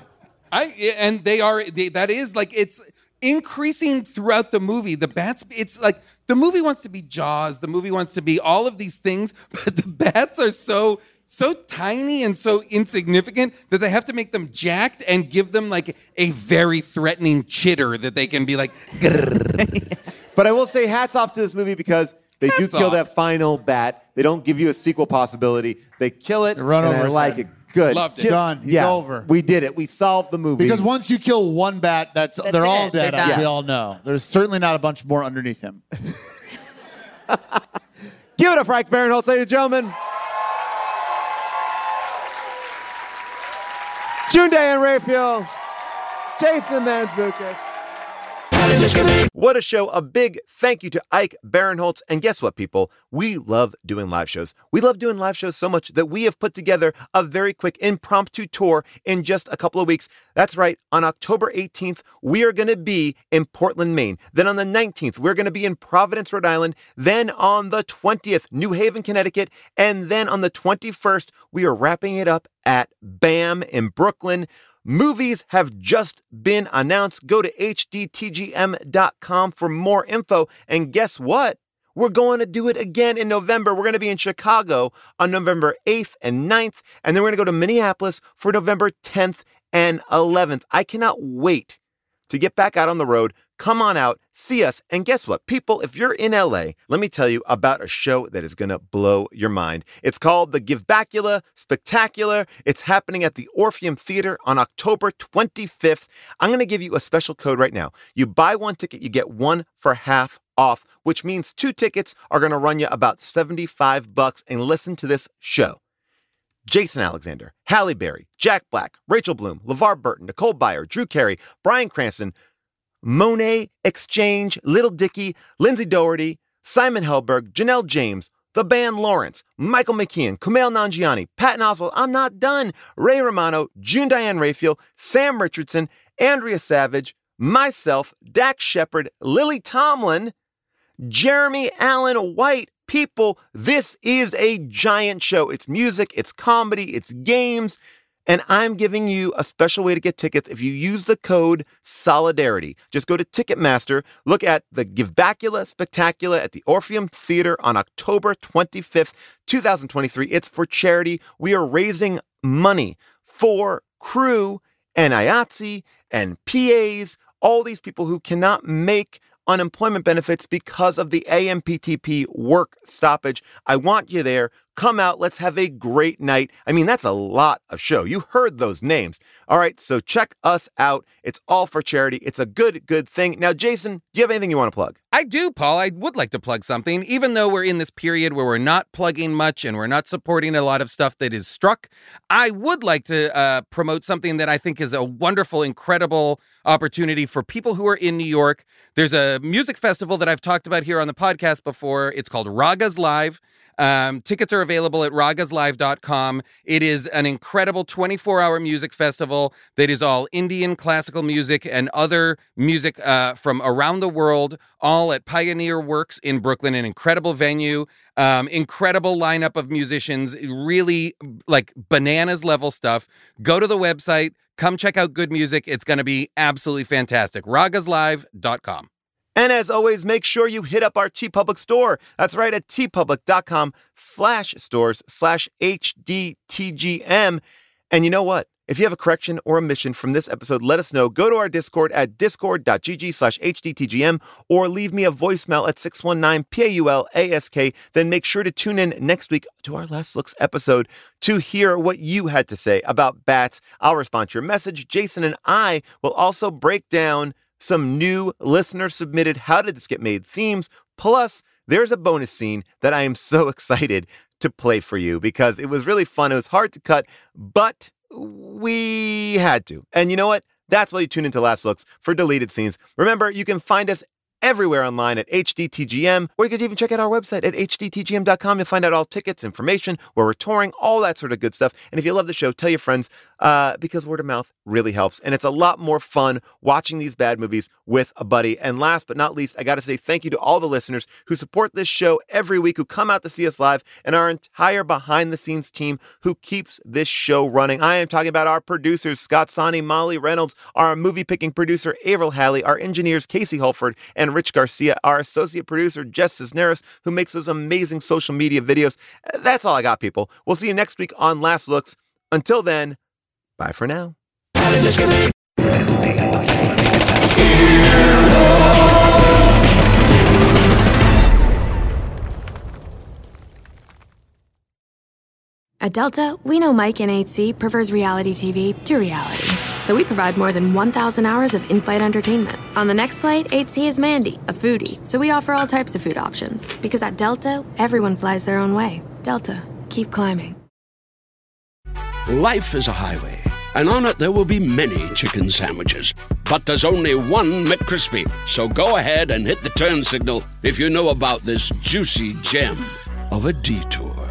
That is it's increasing throughout the movie. The bats, it's like the movie wants to be Jaws. The movie wants to be all of these things, but the bats are so tiny and so insignificant that they have to make them jacked and give them a very threatening chitter that they can be like. But I will say hats off to this movie because they do kill that final bat. They don't give you a sequel possibility. They kill it, and I like it. Good. Loved it. Done. He's over. We did it. We solved the movie. Because once you kill one bat, they're all dead. They're done. We all know. There's certainly not a bunch more underneath him. Give it up, Frank Barinholtz, ladies and gentlemen. June Day and Raphael. Jason Mantzoukas. What a show. A big thank you to Ike Barinholtz. And guess what, people? We love doing live shows. We love doing live shows so much that we have put together a very quick impromptu tour in just a couple of weeks. That's right. On October 18th, we are going to be in Portland, Maine. Then on the 19th, we're going to be in Providence, Rhode Island. Then on the 20th, New Haven, Connecticut. And then on the 21st, we are wrapping it up at BAM in Brooklyn. Movies have just been announced. Go to hdtgm.com for more info. And guess what? We're going to do it again in November. We're going to be in Chicago on November 8th and 9th. And then we're going to go to Minneapolis for November 10th and 11th. I cannot wait to get back out on the road. Come on out, see us. And guess what, people? If you're in LA, let me tell you about a show that is going to blow your mind. It's called The Givebacula Spectacular. It's happening at the Orpheum Theater on October 25th. I'm going to give you a special code right now. You buy one ticket, you get one for half off, which means 2 tickets are going to run you about $75. And listen to this show. Jason Alexander, Halle Berry, Jack Black, Rachel Bloom, LeVar Burton, Nicole Byer, Drew Carey, Bryan Cranston, Monet Exchange, Little Dicky, Lindsay Doherty, Simon Helberg, Janelle James, the band Lawrence, Michael McKean, Kumail Nanjiani, Patton Oswalt, I'm Not Done, Ray Romano, June Diane Raphael, Sam Richardson, Andrea Savage, myself, Dax Shepard, Lily Tomlin, Jeremy Allen White. People, this is a giant show. It's music, it's comedy, it's games. And I'm giving you a special way to get tickets if you use the code Solidarity. Just go to Ticketmaster, look at the Givebacula Spectacular at the Orpheum Theater on October 25th, 2023. It's for charity. We are raising money for crew and IATSE and PAs, all these people who cannot make unemployment benefits because of the AMPTP work stoppage. I want you there. Come out. Let's have a great night. I mean, that's a lot of show. You heard those names. All right, so check us out. It's all for charity. It's a good thing. Now, Jason, do you have anything you want to plug? I do, Paul. I would like to plug something. Even though we're in this period where we're not plugging much and we're not supporting a lot of stuff that is struck, I would like to promote something that I think is a wonderful, incredible opportunity for people who are in New York. There's a music festival that I've talked about here on the podcast before. It's called Ragas Live. Tickets are available at ragaslive.com. It is an incredible 24-hour music festival that is all Indian classical music and other music from around the world, all at Pioneer Works in Brooklyn, an incredible venue, incredible lineup of musicians, really like bananas level stuff. Go to the website, come check out good music. It's going to be absolutely fantastic. ragaslive.com. And as always, make sure you hit up our TeePublic store. That's right, at tpublic.com/stores/HDTGM. And you know what? If you have a correction or omission from this episode, let us know. Go to our Discord at discord.gg/HDTGM or leave me a voicemail at 619-PAULASK. Then make sure to tune in next week to our Last Looks episode to hear what you had to say about bats. I'll respond to your message. Jason and I will also break down some new listener-submitted How Did This Get Made themes. Plus, there's a bonus scene that I am so excited to play for you because it was really fun. It was hard to cut, but we had to. And you know what? That's why you tune into Last Looks for deleted scenes. Remember, you can find us everywhere online at HDTGM, or you could even check out our website at hdtgm.com. You'll find out all tickets, information, where we're touring, all that sort of good stuff. And if you love the show, tell your friends because word of mouth really helps. And it's a lot more fun watching these bad movies with a buddy. And last but not least, I got to say thank you to all the listeners who support this show every week, who come out to see us live, and our entire behind-the-scenes team who keeps this show running. I am talking about our producers, Scott Sani, Molly Reynolds, our movie-picking producer, Avril Halley, our engineers, Casey Holford, and Rich Garcia, our associate producer, Jess Cisneros, who makes those amazing social media videos. That's all I got, people. We'll see you next week on Last Looks. Until then, bye for now. At Delta, we know Mike in 8C prefers reality TV to reality. So we provide more than 1,000 hours of in-flight entertainment. On the next flight, 8C is Mandy, a foodie. So we offer all types of food options. Because at Delta, everyone flies their own way. Delta, keep climbing. Life is a highway, and on it there will be many chicken sandwiches. But there's only one McCrispy. So go ahead and hit the turn signal if you know about this juicy gem of a detour.